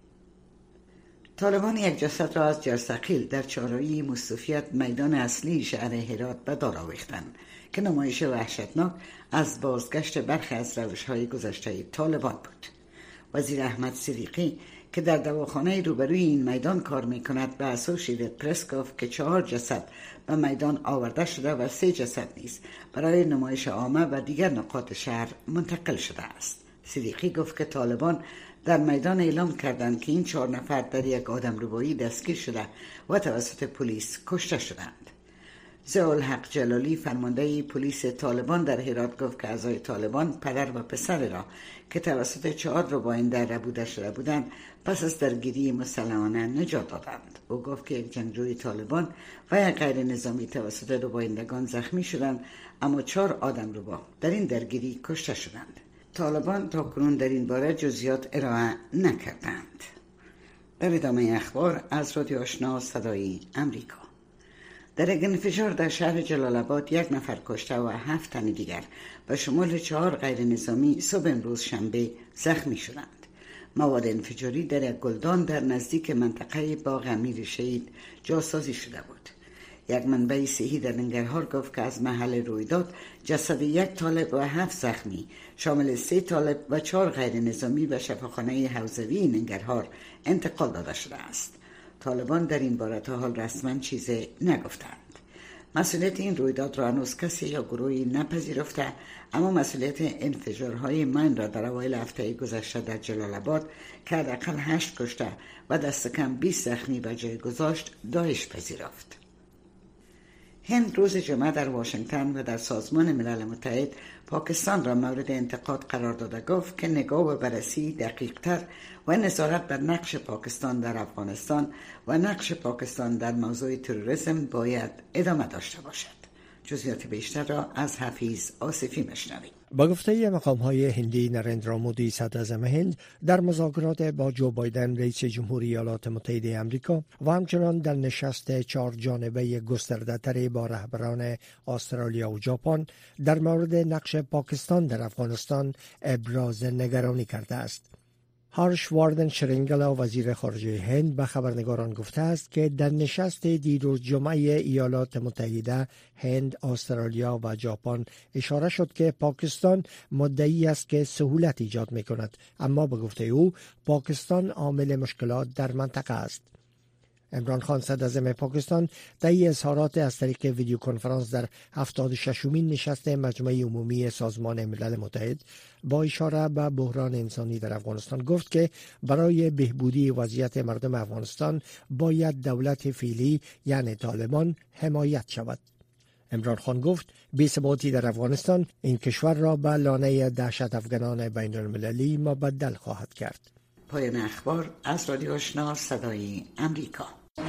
طالبان یک جسد را از جرثقیل در چهارراهی مستوفیت میدان اصلی شهر هرات به دار آویختند که نمایش وحشتناک از بازگشت برخی از روش‌های گذشته طالبان بود. وزیر احمد صدیقی که در دواخانه روبروی این میدان کار می‌کند به اسوشییتد پرس گفت که چهار جسد به میدان آورده شده و سه جسد نیز برای نمایش عامه و دیگر نقاط شهر منتقل شده است. صدیقی گفت که طالبان در میدان اعلام کردند که این چهار نفر در یک آدمربایی دستگیر شده و توسط پلیس کشته شدند. ضیاءالحق جلالی فرمانده پلیس طالبان در هرات گفت که اعضای طالبان پدر و پسر را که توسط چهار رباینده ربوده شده بودند پس از درگیری مسلحانه نجات دادند. او گفت که یک جنگجوی طالبان و یک غیر نظامی توسط ربایندگان زخمی شدند اما چهار آدمربا در این درگیری کشته شدند. طالبان تا کنون در این باره جزئیات ارائه نکردند. در ادامه اخبار از رادیو آشنا صدای امریکا. در یک انفجار در شهر جلال آباد یک نفر کشته و هفت تن دیگر به شمول چهار غیر نظامی صبح امروز شنبه زخمی شدند. مواد انفجاری در یک گلدان در نزدیک منطقه باغ امیر شهید جاسازی شده بود. یک منبع صحی در ننگرهار گفت که از محل رویداد جسد یک طالب و هفت زخمی شامل سه طالب و چهار غیر نظامی به شفاخانه حوزوی ننگرهار انتقال داده شده است. طالبان در این باره تا حال رسما چیزی نگفتند. مسئولیت این رویداد را هنوز کسی یا گروهی نپذیرفته، اما مسئولیت انفجارهای مین را در اوایل هفته گذشته در جلال آباد که حداقل هشت کشته و دست کم بیست زخمی به جای گذاشت داعش پذیرفت. هند روز جمعه در واشنگتن و در سازمان ملل متحد پاکستان را مورد انتقاد قرار داده، گفت که نگاه و بررسی دقیق‌تر و نظارت بر نقش پاکستان در افغانستان و نقش پاکستان در موضوع تروریسم باید ادامه داشته باشد. جزئیات بیشتر را از حفیظ آصفی میشنویم. با گفته مقام‌های هندی، نریندرا مودی صدراعظم هند در مذاکرات با جو بایدن رئیس جمهوری ایالات متحده آمریکا و همچنان در نشست چهار جانبه گسترده‌تری با رهبران استرالیا و ژاپن در مورد نقش پاکستان در افغانستان ابراز نگرانی کرده است. هارش واردن شرینگلا وزیر خارجه هند به خبرنگاران گفته است که در نشست دیروز جمعه ایالات متحده، هند، استرالیا و ژاپن اشاره شد که پاکستان مدعی است که سهولت ایجاد می کند، اما به گفته او پاکستان عامل مشکلات در منطقه است. عمران خان صدراعظم پاکستان طی اظهارات از طریق ویدیو کنفرانس در هفتاد و ششمین نشست مجمع عمومی سازمان ملل متحد با اشاره به بحران انسانی در افغانستان گفت که برای بهبودی وضعیت مردم افغانستان باید دولت فعلی یعنی طالبان حمایت شود. عمران خان گفت بی‌ثباتی در افغانستان این کشور را به لانه دهشت افغانان بین المللی مبدل خواهد کرد. پایان اخبار از رادیو آشنا صدای امریکا.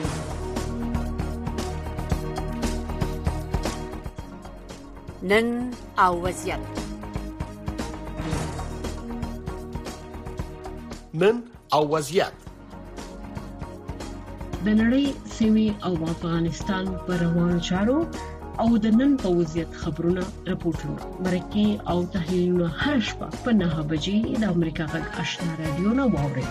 نن او وضعیت نن او وضعیت د نړۍ سیمې او افغانستان پر روانو چارو او د نن په وضعیت خبرونه راپورټونه مرکه او تحلیلونه هر شپه په نه بجې د امریکا غږ آشنا رادیو نه واوري.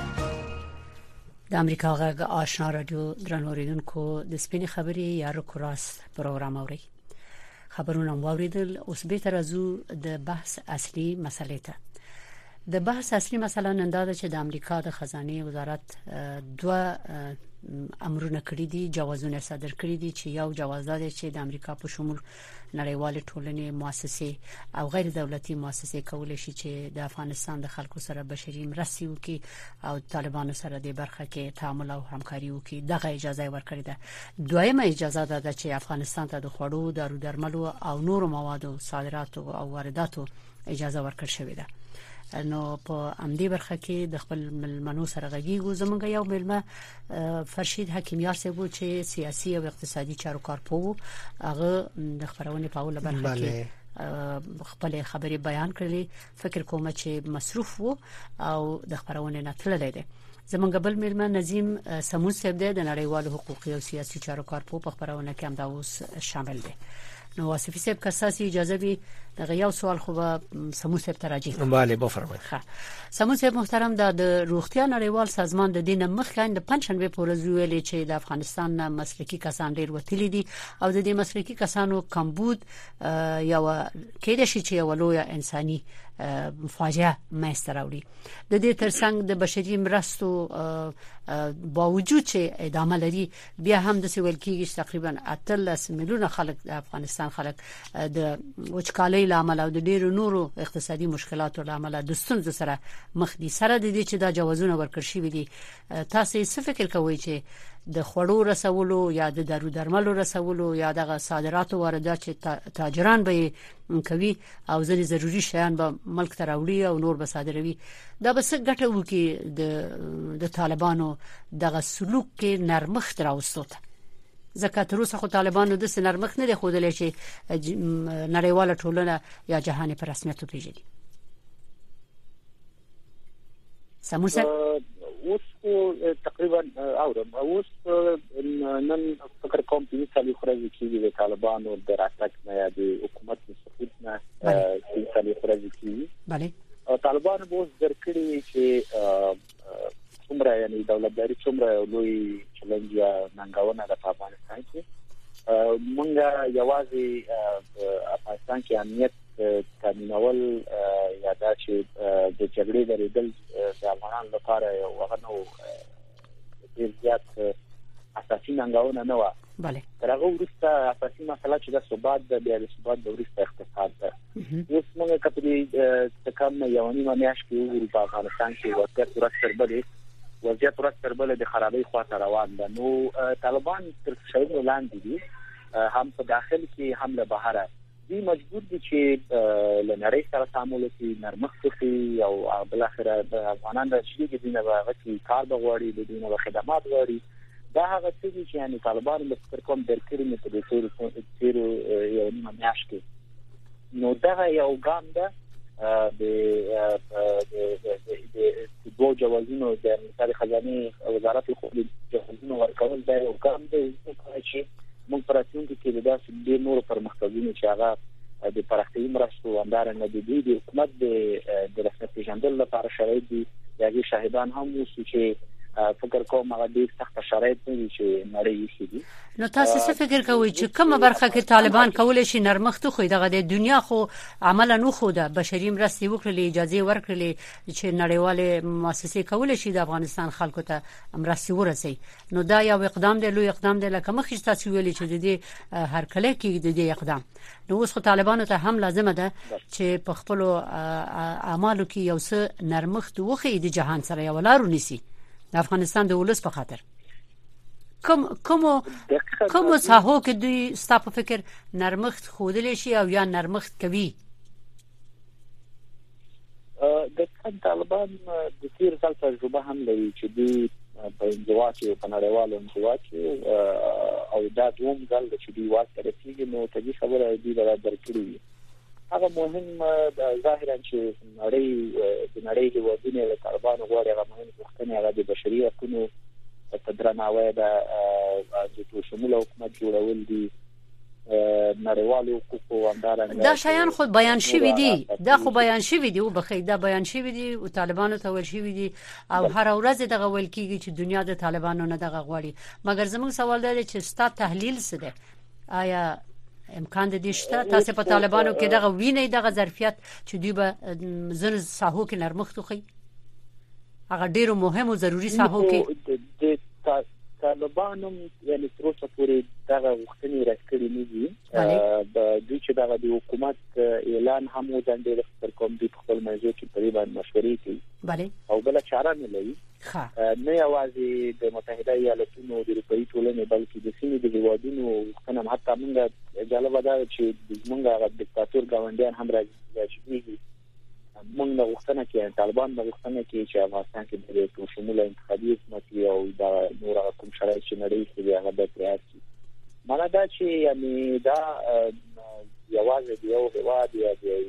د امریکا غږ آشنا رادیو درنو اوریدونکو د سپینې خبرې یا رکوراس پروګرام اوري. خبرونه واوریدل. اوس به تر ازو د بحث اصلي مسلې ته. د بحث اصلي مسله نن دا ده چې د امریکا د خزانه وزارت دوه امرونه کړی دي، جوازونه صادر کړی دي چې یو جواز ده چې د امریکا په شمول نړیوال ټولنې مؤسسې او غیر دولتي مؤسسې کولای شي چې د افغانستان د خلکو سره بشري مرستې وکړي او طالبانو سره د برخه کې تعامل او همکاري وکړي. دغه اجازه ورکړې ده. دویمه اجازه ده چې افغانستان ته د خوړو، دارو درملو او نورو موادو صادراتو او وارداتو اجازه ورکړل شوې ده. نو په امدی برخه کې د خپل ملمنو سره غږیږو. زمونږ یو ملمه فرشید حکیمیار سیبو چې سیاسي او اقتصادي چارو کارپو هغه د خبرونه په اول برخه کې خپل خبري بیان کړلې. فکر کوم چې مصروف وو او د خبرونه نه تللی دی. زمونږ بل ملمه نظیم سمون سیب دی د نړیوالو حقوقي او سیاسي چارو کارپو په خبرونه کې هم دا اوس شامل دی. نو واسفی صاحب که ساسي اجازه وي دغه یو سوال خو به سمون صاحب ته راځي. بله بفرمایئ. ښه سمون صاحب محترم، د روغتیا نړیوال سازمان د دینه مخکې د پنځشنبه په ورځ ویلي چې د افغانستان نه مسلکي کسان ډیر وتلی دي او د دې مسلکي کسانو کمبود یو کېد شي چې یو لوی انساني فاجعه مېسته راوړي. د دې ترڅنګ د بشري مرستو باوجود چې ادامه لري، بیا هم د سویل کېږي تقریبا اتلس میلیونه خلک د افغانستان خلک د وچکالۍ لامل او د ډیرو نورو اقتصادي مشکلاتو لامل د ستونزو سره مخ دي. سره د دې چې دا جوازونه ورکړ شوي دي، تاسو څه فکر کوئ چې د خوړو رسولو یا د دارو درملو رسولو یا د صادراتو واردات چې تاجران به کوي او ځینې ضروري شیان به ملک ته راوړي او نور به صادروي، دا به څه ګټه وکړي د د طالبانو دغه سلوک کې نرمښت راوستو ته؟ ځکه تر اوسه خو طالبانو د نرمښت نه دی ښودلی چې نړیواله ټولنه یا جهان په رسمیت وپېژني. سمون صاحب اوس تقریبا اورم اوس نن فکر کوم چې څلور ورځې کې د طالبانو د راتګ نه یا د حکومت د سقوط نه څلور ورځې کې بله طالبانو اوس درکړي چې څومره یعنی دولتداري څومره لوی چیلنج یا ننګونه ده په افغانستان کې. مونږ یوازې افغانستان کې امنیت تامینول یا دا چې د جګړې درېدل د افغانانو لپاره یو هغه نو ډېر زیات اساسي ننګونه نه وه. بله تر هغه وروسته اساسي مسله چې د ثبات د بیا د ثبات د وروسته اقتصاد ده. اوس موږ کتلې چې کوم یو نیمه میاشت کې وګورو په افغانستان کې وضعیت ورځ تر بلې وضعیت ورځ تر بلې د خرابۍ خواته روان ده. نو طالبان تر شایدو لاندې دي هم په داخل کې هم له بهره دي مجبور دي چې لنړۍ سره تعامل وکړي، نرمښت وکړي او بل اخر د افغانان د شي کې دینه واغتي کار بغواړي، د دینه خدمات غواړي. دا هغه څه دي چې یعنی طالبان د فکر کوم درکړي نه په ټول تیر یو نیمه میاشت کې. نو دا یو ګام ده د د دوه جوازونو د مصالح خزانه وزارت خو د جوازونو ورکول دا یو ګام دی چې موږ پراتون کې د داسې ډېر نور پرمختګونو چې هغه د پراختیايي مرستو اندارنګ د دې د حکومت د د رسمي پیژندل لپاره شرایط دي. دغه شاهدان هم وو چې فکر کوم هغه ډېر سخت شرایط دي چې نړۍ شي دي. نو تاسو څه فکر کوئ چې کومه برخه کې طالبان کولای شي نرمښت خو دغه د دنیا خو عملا نو خو د بشري مرستې وکړلې، اجازه ورکړلې چې نړیواله مؤسسې کولای شي د افغانستان خلکو ته مرستې ورسي؟ نو دا یو اقدام دی، لوی اقدام دی، لکه مخکې تاسو ویلي چې د دې هر کله کې د دې اقدام نو اوس خو طالبانو ته هم لازمه ده چې په خپل اعمالو کې یو څه نرمښت وخی د جهان سره یو لارو نیسي د افغانستان د ولس په خاطر. کوم کوم کوم ساحو کې دوی ستاسو فکر نرمښت خودلې شي او یا نرمښت کوي؟ د طالبان د تیر ځل تجربه هم لري چې دوی په انزوا کې په نړیوالو انزوا کې او دا دوم ځل چې دوی واسطه رسیدي. نو ته دې خبره دې برابر کړی هغه مهم ظاهرا چې نړۍ د نړۍ د ودونې له طالبانو غواړي هغه مهم وختونه هغه د بشري حقوقو په درناوی د ټول شمول حکومت جوړول دي، نړیوالو حقوقو اندارنګ دا شایان خود بیان شوی دي، دا خو بیان شوی دي او بخیر دا بیان شوی دي او طالبانو ته ول شوی دي او هر ورځ دغه ول کیږي چې دنیا د طالبانو نه دغه غواړي. مګر زموږ سوال دی چې ستاسو تحلیل څه دی؟ آیا امکان د دې شته تاسو په طالبانو کې دغه ویني دغه ظرفیت چې دوی به زن ساحو کې نرمښت وکړي؟ هغه ډیرو مهم او ضروری ساحو کې د طالبانو یعنی تر اوسه پورې دغه وختنی راکړي نه دي. د دوی چې دغه د حکومت اعلان هم وځاندې پر کوم دي خپل موضوع چې په دې باندې مشورې کوي بله او بل چاره نه لري. نه یوازې د متحده ایالاتونو د اروپאי ټولنې بلکې د سیمې د هیوادونو وختنه حتی موږ جالب ده چې موږ د دیکتاتور ګاونډیان هم راځي. موږ د وختنه کې طالبان د وختنه کې چې افغانستان کې د ټول شمول انتخابي حکومت او د نور کوم شرایط چې نړۍ کې هغه د پریاسي معنی دا چې یعنی دا یوازې یو هواد یا د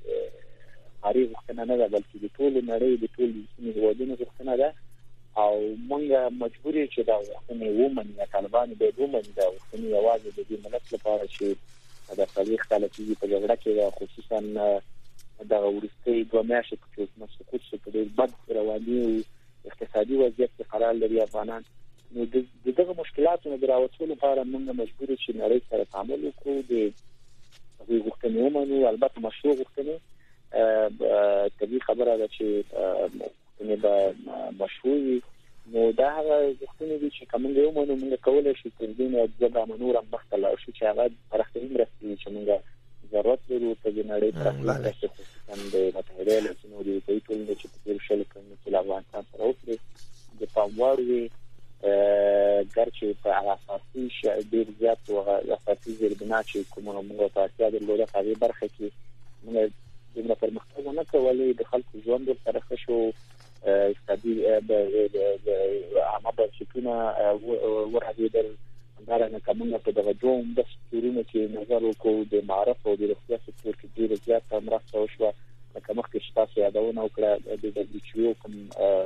هاري وختنه نه ده بلکې د ټول نړۍ د ټول هیوادونو وختنه ده او موږ مجبور یو چې دا وختنه ومني یا طالبان به ومني دا وختنه یوازې د دې ملت لپاره چې د تاریخ خلک په جګړه کې خصوصا دا ورستي دوه میاشتې چې مسکوت شو په دې بد رواني او اقتصادي وضعیت کې قرار لري افغانان. نو د دغه مشکلاتو نه راوځول لپاره موږ مجبور یو چې نړۍ سره تعامل وکړو. د هغوی غوښتنې ومنو، البته مشروع غوښتنې طبیعي خبره ده چې غوښتنې به مشروع وي. نو دا هغه غوښتنې دي چې کوم یو ومنو موږ کولای شو تر دې نه ځکه منور هم مخته لاړ شو چې هغه پرختیم مرستې چې موږ ضرورت لرو په دې نړۍ پرختیم خصوصا د متحده ایالاتونو د اروپאי ټولنې چې په تیر شل کلونو کې افغانستان سره وکړي د پاموړ وي ګرچې په اساسي شی ډیر زیات او اساسي زیربنا چې کومه موږ په اړتیا درلوده په دې برخه کې موږ د پرمختګ نه کولای د خلکو ژوند سره ښه شو اقتصادي د عامه بنسټونه ورهدیدل همدارنګه کومه په دغه دوم د ستورونو کې نظر وکړو د معرفت او د روغتیا سکتور کې ډیر زیات مرسته وشوه لکه مخکې چې تاسو یادونه وکړه د دبليو کوم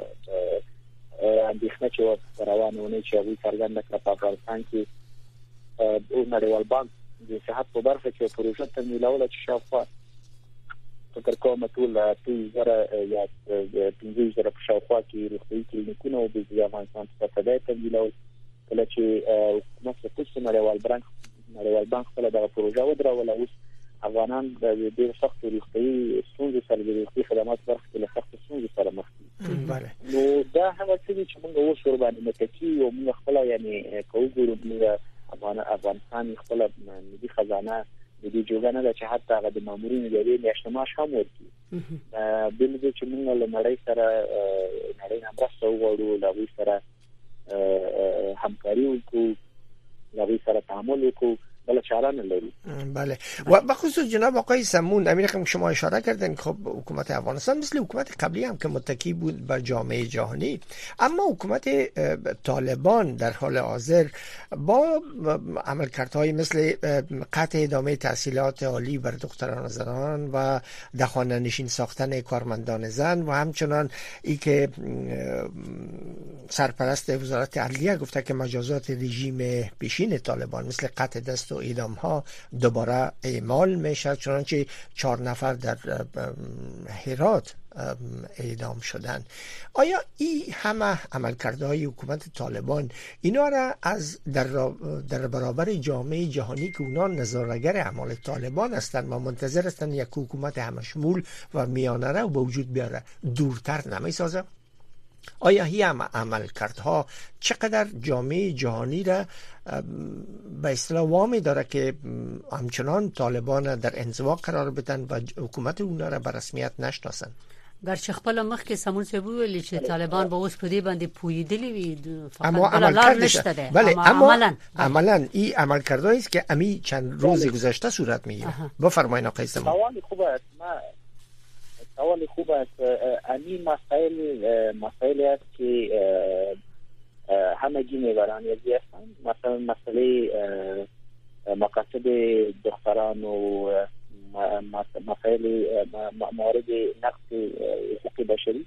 اندېښنه چې روانونه چې هغه څرګنده کړه په افغانستان کې او نړیوال بانک د صحت په برخه کې پروژه تمویلول چې شاوخوا فکر کوم ټول ټول زره یا پنځه زره په شاوخوا کې روغتیايي کلینیکونه او د افغانستان په تدای تمویلول کله چې حکومت څخه نړیوال بانک نړیوال بانک خپل دغه پروژه ودرول اوس افغانان د ډېر سخت روغتیايي ستونزې سره د روغتي خدمات برخه کې له سخت ستونزې سره مخ دي. نو دا هغه څه چې موږ اوس ور باندې متکی او موږ خپل یعنی کوګورو موږ افغان افغانستان خپل ملي خزانه د دې جوړانه د چې حتی هغه د مامورینو د دې میاشتماش هم ورکړي بل دې چې موږ له نړۍ سره نړۍ نه مرسته وغواړو له وی سره همکاري وکړو له وی سره تعامل وکړو بله چاره نلري. بله و بخصوص جناب آقای سمون امیر که شما اشاره کردن خب حکومت افغانستان مثل حکومت قبلی هم که متکی بود بر جامعه جهانی، اما حکومت طالبان در حال حاضر با عملکردهای مثل قطع ادامه تحصیلات عالی بر دختران و زنان و دخانه نشین ساختن کارمندان زن و همچنان ای که سرپرست وزارت عدلیه گفته که مجازات رژیم پیشین طالبان مثل قطع دست و اعدام ها دوباره اعمال میشه، چنانچه چهار نفر در هرات اعدام شدن. آیا این همه عملکردهای حکومت طالبان اینا را از در, در برابر جامعه جهانی که اونا نظاره‌گر اعمال طالبان هستند و منتظر هستند یک حکومت همشمول و میانه را به وجود بیاره دورتر نمیسازه؟ آیا هی هم عملکردها چقدر جامعه جهانی را به اصطلاح وامی داره که همچنان طالبان در انزوا قرار بدن و حکومت اونا را به رسمیت نشناسن؟ گرچه خپل مخ کې سمون سی ویل چې طالبان به اوس په دې باندې پویدلی وي اما عمل نشته ده. بله اما عملا عملا این عمل کرده است که امی چند روز گذشته صورت میگیره. بفرمایید آقای سمون. سوال خوبه است. ما سوال خوب است. امی مسائل مسائل است که همگی میبرن یکی هستند، مثلا مسئله مقاصد دختران و مسائل موارد نقض حقوق بشری،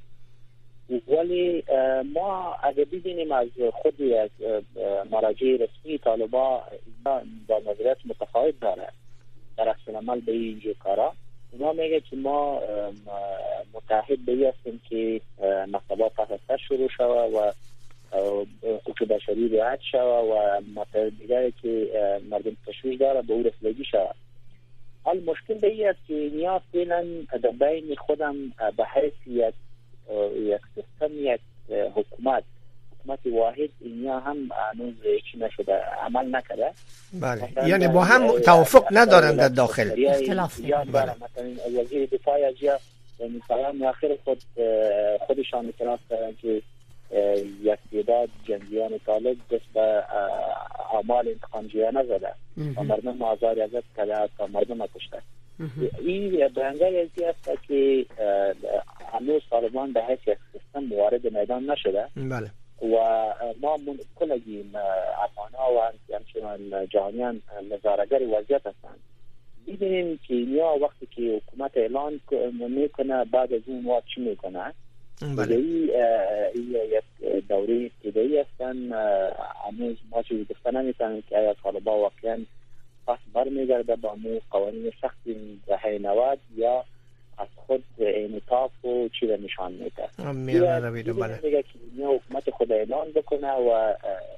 ولی ما اگه ببینیم از خودی از مراجع رسمی طالبان با نظریات متفاوت داره در اصل عمل به این کارا. اونا میگه که ما متحد به هستیم که مکتبات پس شروع شوه و حقوق بشری رعایت شوه و مطالب دیگری که مردم تشویش داره به او رسیدگی شوه. حال مشکل به این است که نیاز فعلا در بین خودم به حیث یک یک سیستم یک حکومت حکومت واحد اینیا هم هنوز چی نشده، عمل نکرده. بله یعنی با هم توافق ندارن در داخل، اختلاف داره. مثلا وزیر دفاع از یا مثلا آخر خود خودشان اعتراف کردن که یک تعداد جنگیان طالب دست به اعمال انتقامجویانه زده و مردم آزار ازت کرده تا مردم کشته. این برانگاه ازی است که هنوز طالبان به حیث یک سیستم وارد میدان نشده. بله و ما کلگیم افغانها و همچنان جهانیان نظاره‌گر وضعیت هستند. ببینیم که اینیا وقتی که حکومت اعلان میکنه بعد از اون وقت چی میکنه. بله این یک دوره ابتدایی هستن. هنوز ما چیزی گفته نمیتونیم که آیا طالبان واقعا پس برمیگرده با مو قوانین سختی دهه نود یا از خود انعطاف و چی رو نشان میده. میانه رویده. بله میگه که حکومت خود اعلان بکنه و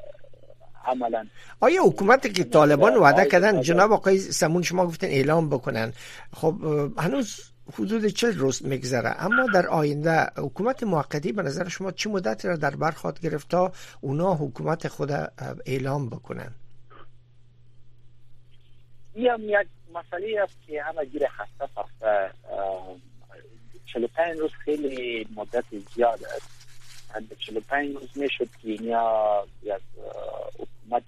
عملا آیا حکومتی که طالبان وعده کردن جناب آقای سمون شما گفتن اعلام بکنن، خب هنوز حدود چه روز میگذره، اما در آینده حکومت موقتی به نظر شما چه مدتی را در بر خواهد گرفت تا اونا حکومت خود اعلام بکنن؟ این یک مسئله است که همه گیر حساس است. چهل و پنج روز خیلی مدت زیاد است. چهل و پنج روز میشد که اینیا یک حکومت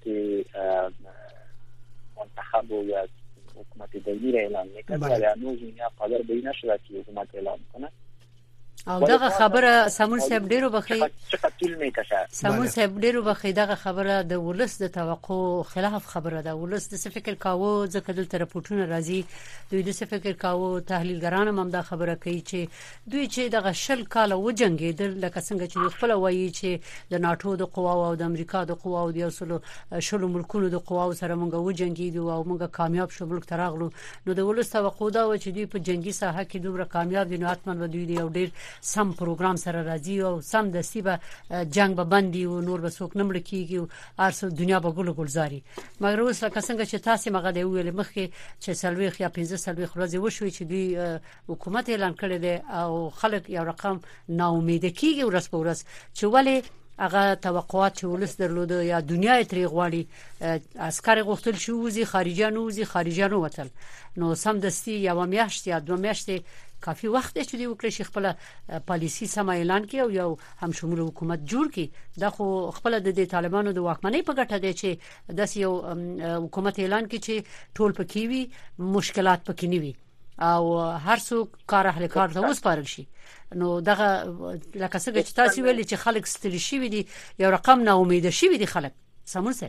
منتخب و یک حکومت دایمی را اعلان میکرد، ولی هنوز اینیا قادر به این نشده که حکومت اعلان کنه. او دغه خبره سمون صاحب ډیرو بخي څه طول میکشه. سمون صاحب ډیرو بخي دغه خبره د ولس د توقع خلاف خبره ده. ولس د څه فکر کاوه ځکه دلته راپورټونه راځي، دوی د څه فکر کاوه تحلیلګران هم دا خبره کوي چې دوی چې دغه شل کاله وجنګیدل لکه څنګه چې خپل وایي چې د ناتو د قواو او د امریکا د قواو د یوسلو شلو ملکونو د قواو سره مونږ وجنګیدو او مونږ کامیاب شو ملک تراغلو. نو د ولس توقع دا و چې دوی په جنگي ساحه کې دومره کامیاب دي، نو حتما به دوی یو ډیر سم پروګرام سره راځي او سم د سیبه جنگ به بندي او نور به څوک نمړ کیږي او ارسل دنیا به ګل ګلزاري. مګر اوس لکه څنګه چې تاسو مغه دی ویل مخکې چې سلويخ یا پنځه سلويخ ورځې وشوي چې دوی حکومت اعلان کړی دی او خلک یو رقم نا امید کیږي ورځ په ورځ چې ولې هغه توقعات چې ولس درلوده یا دنیا یې ترې غواړي عسكر غوښتل شو وزي خارجانو وزي خارجانو وتل نو سم دستي یا میاشت یا دوه میاشتې کافي وخت چې دی وکړي خپل پالیسی سم اعلان کړي او یو هم شمول حکومت جوړ کړي دا خو خپل د طالبانو د واکمنۍ په ګټه دی چې داس یو حکومت اعلان کړي چې ټول پکې وي مشکلات پکې نه وي او هر څوک کار اهل کار ته وسپارل شي نو دغه لکه څنګه چې تاسو ویلي چې خلک ستړي شي دي یو رقم نه امید شي دي خلک سمون سره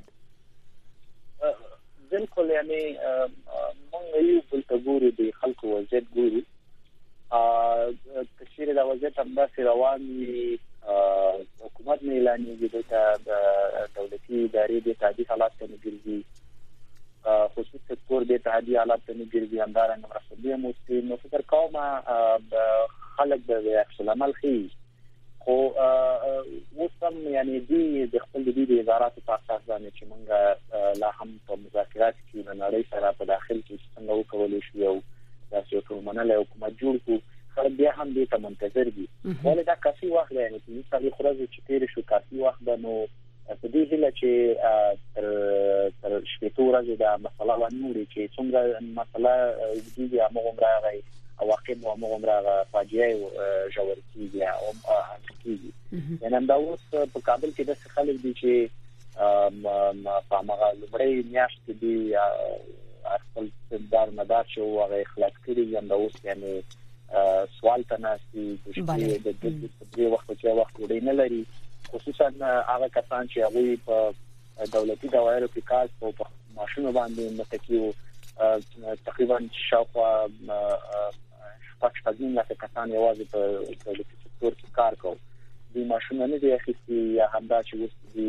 بالکل یعنی مونږ یو بل ته ګورو د خلکو وضعیت ګورو ا کثیر د وضعیت هم داسې روان وي حکومت نه اعلانېږي د دولتي ادارې د تعدیل حالات ته ګرځي خصوصي سکتور د تعدیل حالات ته ګرځي همدارنګه مرستې موسسې نو فکر کوم خلک د عکس العمل خي خو وسم یعنی دی د خپل د دې ادارات په اساس باندې چې موږ لا هم په مذاکرات کې د نړۍ سره په داخل کې څنګه وکولای شو یو تاسو ټول منله حکومت جوړ کو خو بیا هم دې ته منتظر دي ولې دا کافي وخت دی یعنی چې څلور خورځ چې تیر شو کافي وخت به نو په دې هله چې تر تر شپږ ورځې دا مسله ونوري چې څنګه مسله دې هغه راغی او واقع مو موږ فاجعه جوړ کیږي او کیږي نن دا اوس په کابل کې د خلک دي چې په هغه لمړی میاشت دي خپل دار مدار شو او اخلاص کړي یم دا اوس یعنی سوال تناسي د دې وخت چې وخت وړي نه لري خصوصا هغه کسان چې هغه په دولتي دوایرو کې کار په ماشینو باندې متکیو تقریبا شاوخوا شپږ شپږ نه کسان یوازې په دولتي سکتور کې کار کوي د ماشینونو نه دی اخیستي یا همدا چې وست دي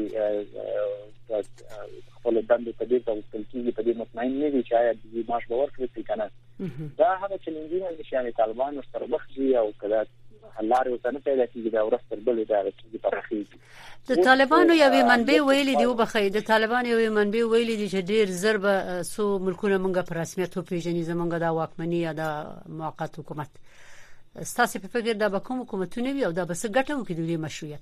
خپل دندې په دې ډول تلکیږي په دې مطمئن نه دي چې آیا د معاش باور کوي کنه دا هغه چیلنجونه چې یعنی طالبان سره مخ دي او کله حلاره وسنه پیدا کیږي دا ورستر بل دا چې په اخیږي د طالبانو یوې منبع ویلي دی وبخې د طالبانو یوې منبع ویلي دی چې ډیر ضرب سو ملکونه مونږه په رسمیت په پیژنې زمونږه د واکمنۍ یا د موقت حکومت ستاسو په فکر دا به کوم حکومتونه وي او دا به څه ګټه وکړي د مشروعیت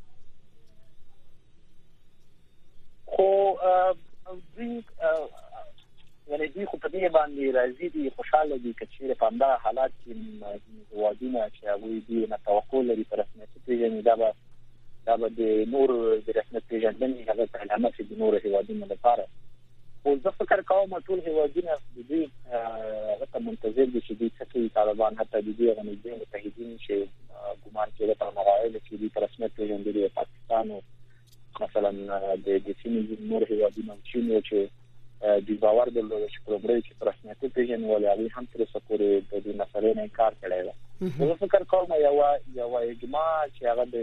خو دوی یعنی دوی خو په دې باندې راځي دي خوشاله دي چې په همدا حالات کې وادونه چې هغه دي نه توقع لري پر رسمیت پیژنې دا به دا به د نور د رسمیت پیژندنې هغه علامه چې د نور هیوادونو لپاره خو زه فکر کوم ټول هیوادونه د دې هغه منتظر دي چې د څه طالبان حتی د دې غنځي متحدین چې ګومان کوي په مغایل کې د رسمیت پیژندنې پاکستان مثلا د د سیمې نور هیوادونو چې د باور درلود چې پروګرام چې رسمیت پیژنې ولې هم تر څو پورې د دې مسلې نه کار کړی و زه فکر کوم یو یو اجماع چې هغه د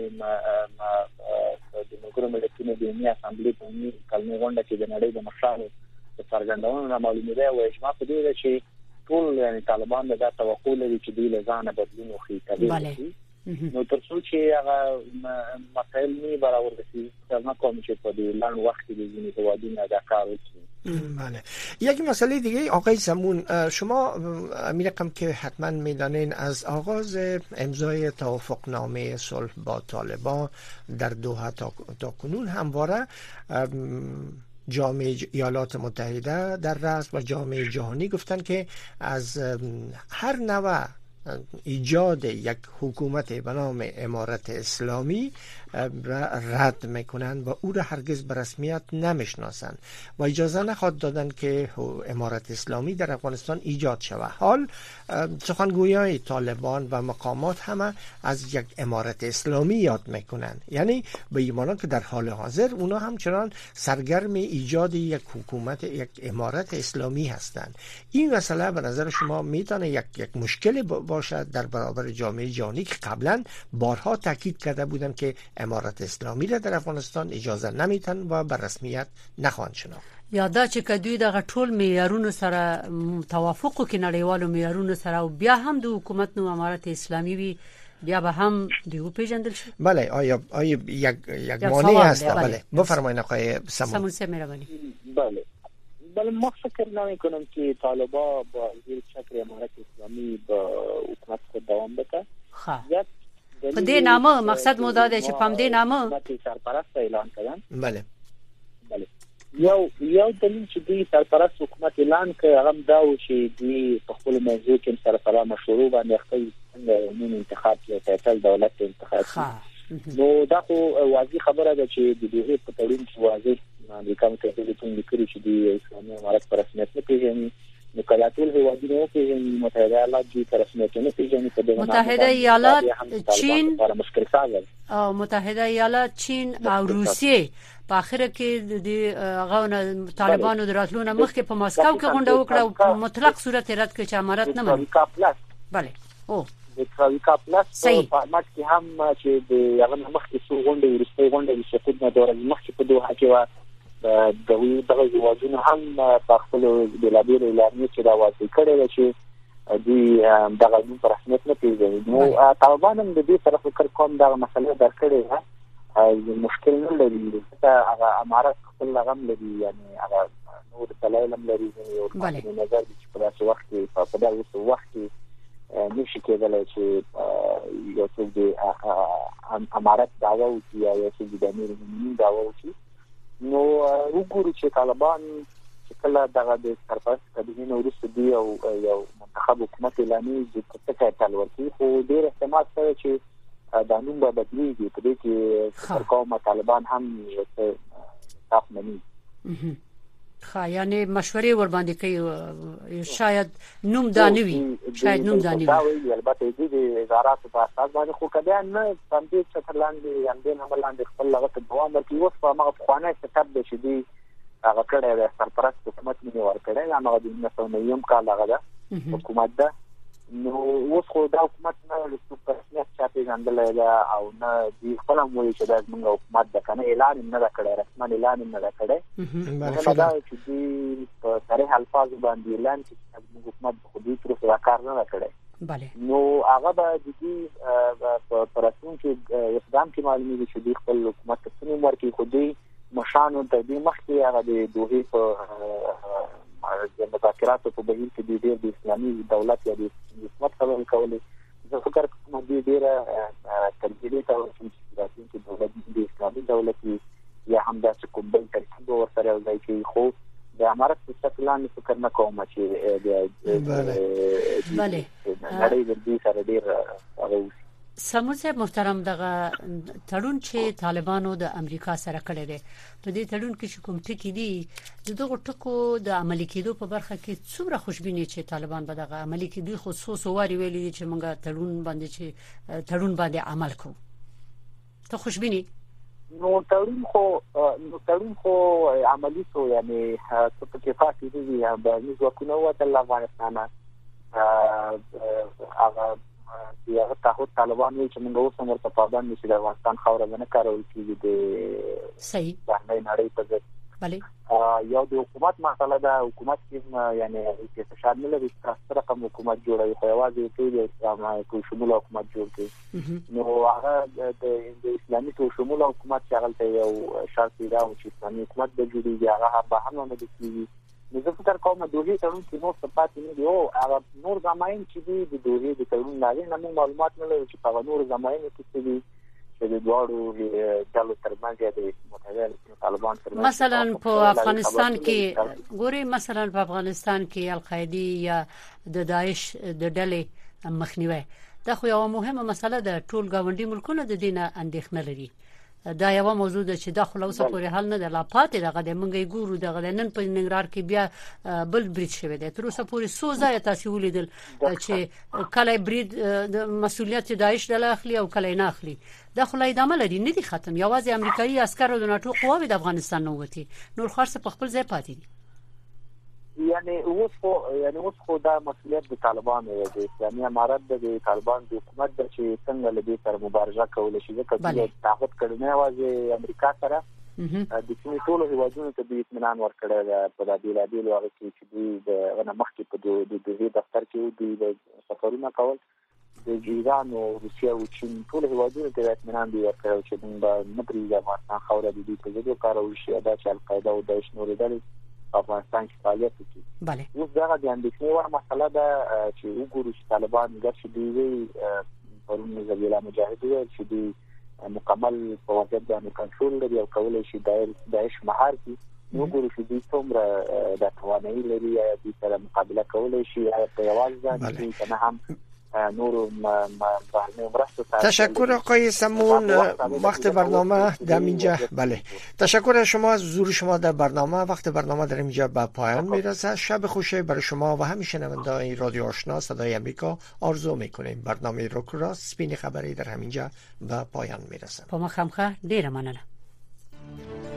د مګرو ملتونو د امنیت اسامبلې په کلمه غونډه کې د نړۍ د مشرانو د څرګندونو نه معلومه ده او اجماع په دې چې ټول یعنی طالبان د توقع لري چې د لزانه بدلون وکړي کوي نو تر څو چې هغه مسائل نه برابر دي څنګه کوم چې په دې لاند وخت کې د ځینې هوادونو د کار وکړي بله یک مسئله دیگه آقای سمون شما می‌رقم که حتما میدانین از آغاز امضای توافقنامه صلح با طالبان در دوحه تا, تا کنون همواره جامعه ایالات متحده در رأس و جامعه جهانی گفتن که از هر نوع ایجاد یک حکومت به نام امارت اسلامی رد میکنن و او را هرگز به رسمیت نمیشناسند و اجازه نخواد دادن که امارت اسلامی در افغانستان ایجاد شود. حال سخنگویان طالبان و مقامات همه از یک امارت اسلامی یاد میکنن، یعنی به ایمانان که در حال حاضر اونا همچنان سرگرم ایجاد یک حکومت یک امارت اسلامی هستند. این مسئله به نظر شما میتونه یک یک مشکل باشد در برابر جامعه جهانی که قبلا بارها تاکید کرده بودن که امارت اسلامی را در افغانستان اجازه نمیتن و به رسمیت نخواهند شناخت؟ یا دا چې کدوې د غټول معیارونو سره توافق کې نړیوالو معیارونو سره او بیا هم د حکومت نو امارت اسلامی وي بیا به هم دیو پیژندل شي. بله آیا آیا یک یک مانع هست؟ بله بفرمایید آقای سمون. سمون سه مهربانی. بله بله ما فکر نمی کنم که طالبان با زیر چتر امارت اسلامی با حکومت خود دوام بده. یک د په دې نامه مقصد مو دا دی چې په دې نامه سرپرست اعلان کړم. بله بله یو یو دلیل چې دوی سرپرست حکومت اعلان کړ هغه دا و چې دوی په خپل موضوع کې سره سره مشروع باندې خپل څنګه نوم انتخاب کړي فیصل دولت انتخاب نو دا خو واضح خبره ده چې د دې په تړون کې واضح امریکا متحده ایالاتو لیکلي چې د اسلامي امارت پر رسمیت نه پیژني نو کله ټول هیوادونه پیژني متحده ایالات دوی پر رسمیت نه پیژني په دغه متحده ایالات چین پر مشکل ساز او متحده ایالات چین او روسیه په اخر کې د غو طالبانو دراتلونه مخکې په ماسکو کې غونډه وکړه او په مطلق صورت رد کړ چې امارت نه مني. بله او د تراویکا پلاس په فارمات کې هم چې د هغه مخکې څو غونډې ورسته غونډې د سقوط نه دوره مخکې په دوه کې و د دوی دغه ځواجونه هم په خپل بلابیر اعلان چې دا واضح کړی چې دوی دغه نوم پر رسمیت نه پیژني. نو طالبان هم د دې طرف فکر کوم دا مسله درکړې ده مشکل نه لري چې هغه امارت خپل لغم لري یعنی هغه نور دلایل هم لري او په نظر چې په داسې وخت کې په داسې وخت کې نشي کېدلی چې یو څوک د امارت دعوا وکړي یا یو څوک د امیر المؤمنین دعوا وکړي. نو وګورو چې طالبان چې کله دغه د سرپرست کابینې نه وروسته دوی او یو منتخب حکومت اعلانوي چې څه ټال ورکوي خو ډېر احتمال شته چې دا نوم به بدلېږي په دې کې تر کومه طالبان هم څه صاف مني خا یعنی مشورې ور باندې کوي شاید نوم دا نه وي شاید نوم دا نه وي البته دې د وزارت په اساس باندې خو کله نه څنګه چې ترلاندې یاندې هم لاندې خپل لغت دوام ورکوي اوس په هغه خوانه ستاب د شدي هغه کړه د سرپرست حکومت نه ور کړه هغه د نسو نیم کال هغه ده حکومت ده. نو اوس خو دا حکومت نه لسو پرسنیت چاپی ځندل ده او نه دی خپل موږ چې د موږ حکومت د کنه اعلان نه کړی رسمي اعلان نه کړی نو دا چې دی په صریح الفاظ باندې اعلان چې موږ حکومت خو دې تر څو کار نه کړی. بله نو هغه به د دې پرسون چې اقدام کې معلومي دي چې د خپل حکومت څخه نوم ورکړي خو دې مشانو د دې مخکې هغه د دوه په د مذاکراتو په بهیر کې د ډېر د اسلامي دولت یا د حکومت خبرې کولې. زه فکر کوم چې ډېره ترجیحي تاسو چې د دولت د اسلامي دولت یا هم د کوم بل ترکیب ورسره یو ځای کې خو د امارت په استقلال فکر نه کوم چې د بله نړۍ د دې سره ډېر هغه سموسه محترم دغه تړون چې طالبانو د امریکا سره کړی دی په دې تړون کې کوم ټکی دي دغه ټکو د عملي کېدو په برخه کې څومره خوشبیني چې طالبان به دغه عملي کېدو خصوص واري ویلي چې موږ تړون باندې چې تړون باندې عمل کوو ته خوشبیني؟ نو تړون خو نو تړون خو عملي شو یعنی څه په کې فاتې دي یا به موږ وکړو وته افغانستان هغه یا تاسو طالبان وی چې موږ اوس هم ورته پابند نشو د افغانستان خاور نه کارول کیږي د صحیح باندې نړۍ په ځای بله یو د حکومت مسله ده حکومت کې یعنی چې فشار نه لري تاسو رقم حکومت جوړوي خو یوازې ټول اسلامي کو شمول حکومت جوړ کړي نو هغه د اسلامي کو شمول حکومت چې هغه یو شرط دی چې اسلامي حکومت د جوړیږي هغه به هم نه دي. نو زه فکر کوم د دوی تړون کې نو صفات نه دی او هغه نور زماین چې دی د دوی د تړون لاري نه معلومات نه لري چې په نور زماین کې څه دي چې د دوړو ډلو ترمنځ د متحده طالبان ترمنځ مثلا په افغانستان کې ګوري مثلا په افغانستان کې القاعده یا د داعش د ډلې مخنیوي دا خو یو مهمه مسله ده ټول گاونډي ملکونه د دینه اندېښنه لري دا یو موضوع ده چې داخله اوسه پورې حل نه ده لا پاتې دغه د منګي ګورو دغه نن په ننګرهار کې بیا بل بریډ شوی دی تر اوسه پورې څو ځای تاسو ولیدل چې کله بریډ د مسولیت داعش د اخلي او کله نه اخلي دا خلای د عمل لري نه دي ختم یوازې امریکایي عسكر او د ناتو قواوی د افغانستان نه وتی نور خاص په خپل ځای پاتې دي. یعنی اوس خو یعنی اوس خو دا مسولیت د طالبانو دی اسلامي امارت د طالبان د حکومت د چې څنګه لدی سره مبارزه کول شي ځکه چې طاقت کړي نه وازي امریکا سره د ټول ټولو هیوادونو ته د اطمینان ورکړی په د بیلابیل هغه کې چې دوی د مخکې په د دوی دفتر کې دوی د سفرونه کول د ایران او روسیا او چین ټول هیوادونو ته اطمینان دی ورکړی چې موږ نه پریږدو افغانستان خاوره د دې په ځای کارول شي دا چې القاعده او داعش نور ډلې افغانستان کې فعالیت کوي. بله اوس دا د اندېښنې وړ مسله ده چې وګورو چې طالبان ګرځي دی پرون زبیلا مجاهد ویل چې دی مکمل په وضعیت باندې کنټرول لري او کولای شي داعش مهار کړي. نو ګورو چې دوی څومره د توانایي لري یا دوی سره مقابله کولای شي یا په یوازې ځان کې نه هم نور تشکر آقای سمون. وقت برنامه در اینجا بله تشکر از شما، از حضور شما در برنامه. وقت برنامه در اینجا به پایان میرسه. شب خوشی برای شما و همه شنوندگان رادیو آشنا صدای امریکا آرزو میکنیم. برنامه روک راست سپین خبری در همینجا به پایان میرسه. په مخامخه ډیره مننه.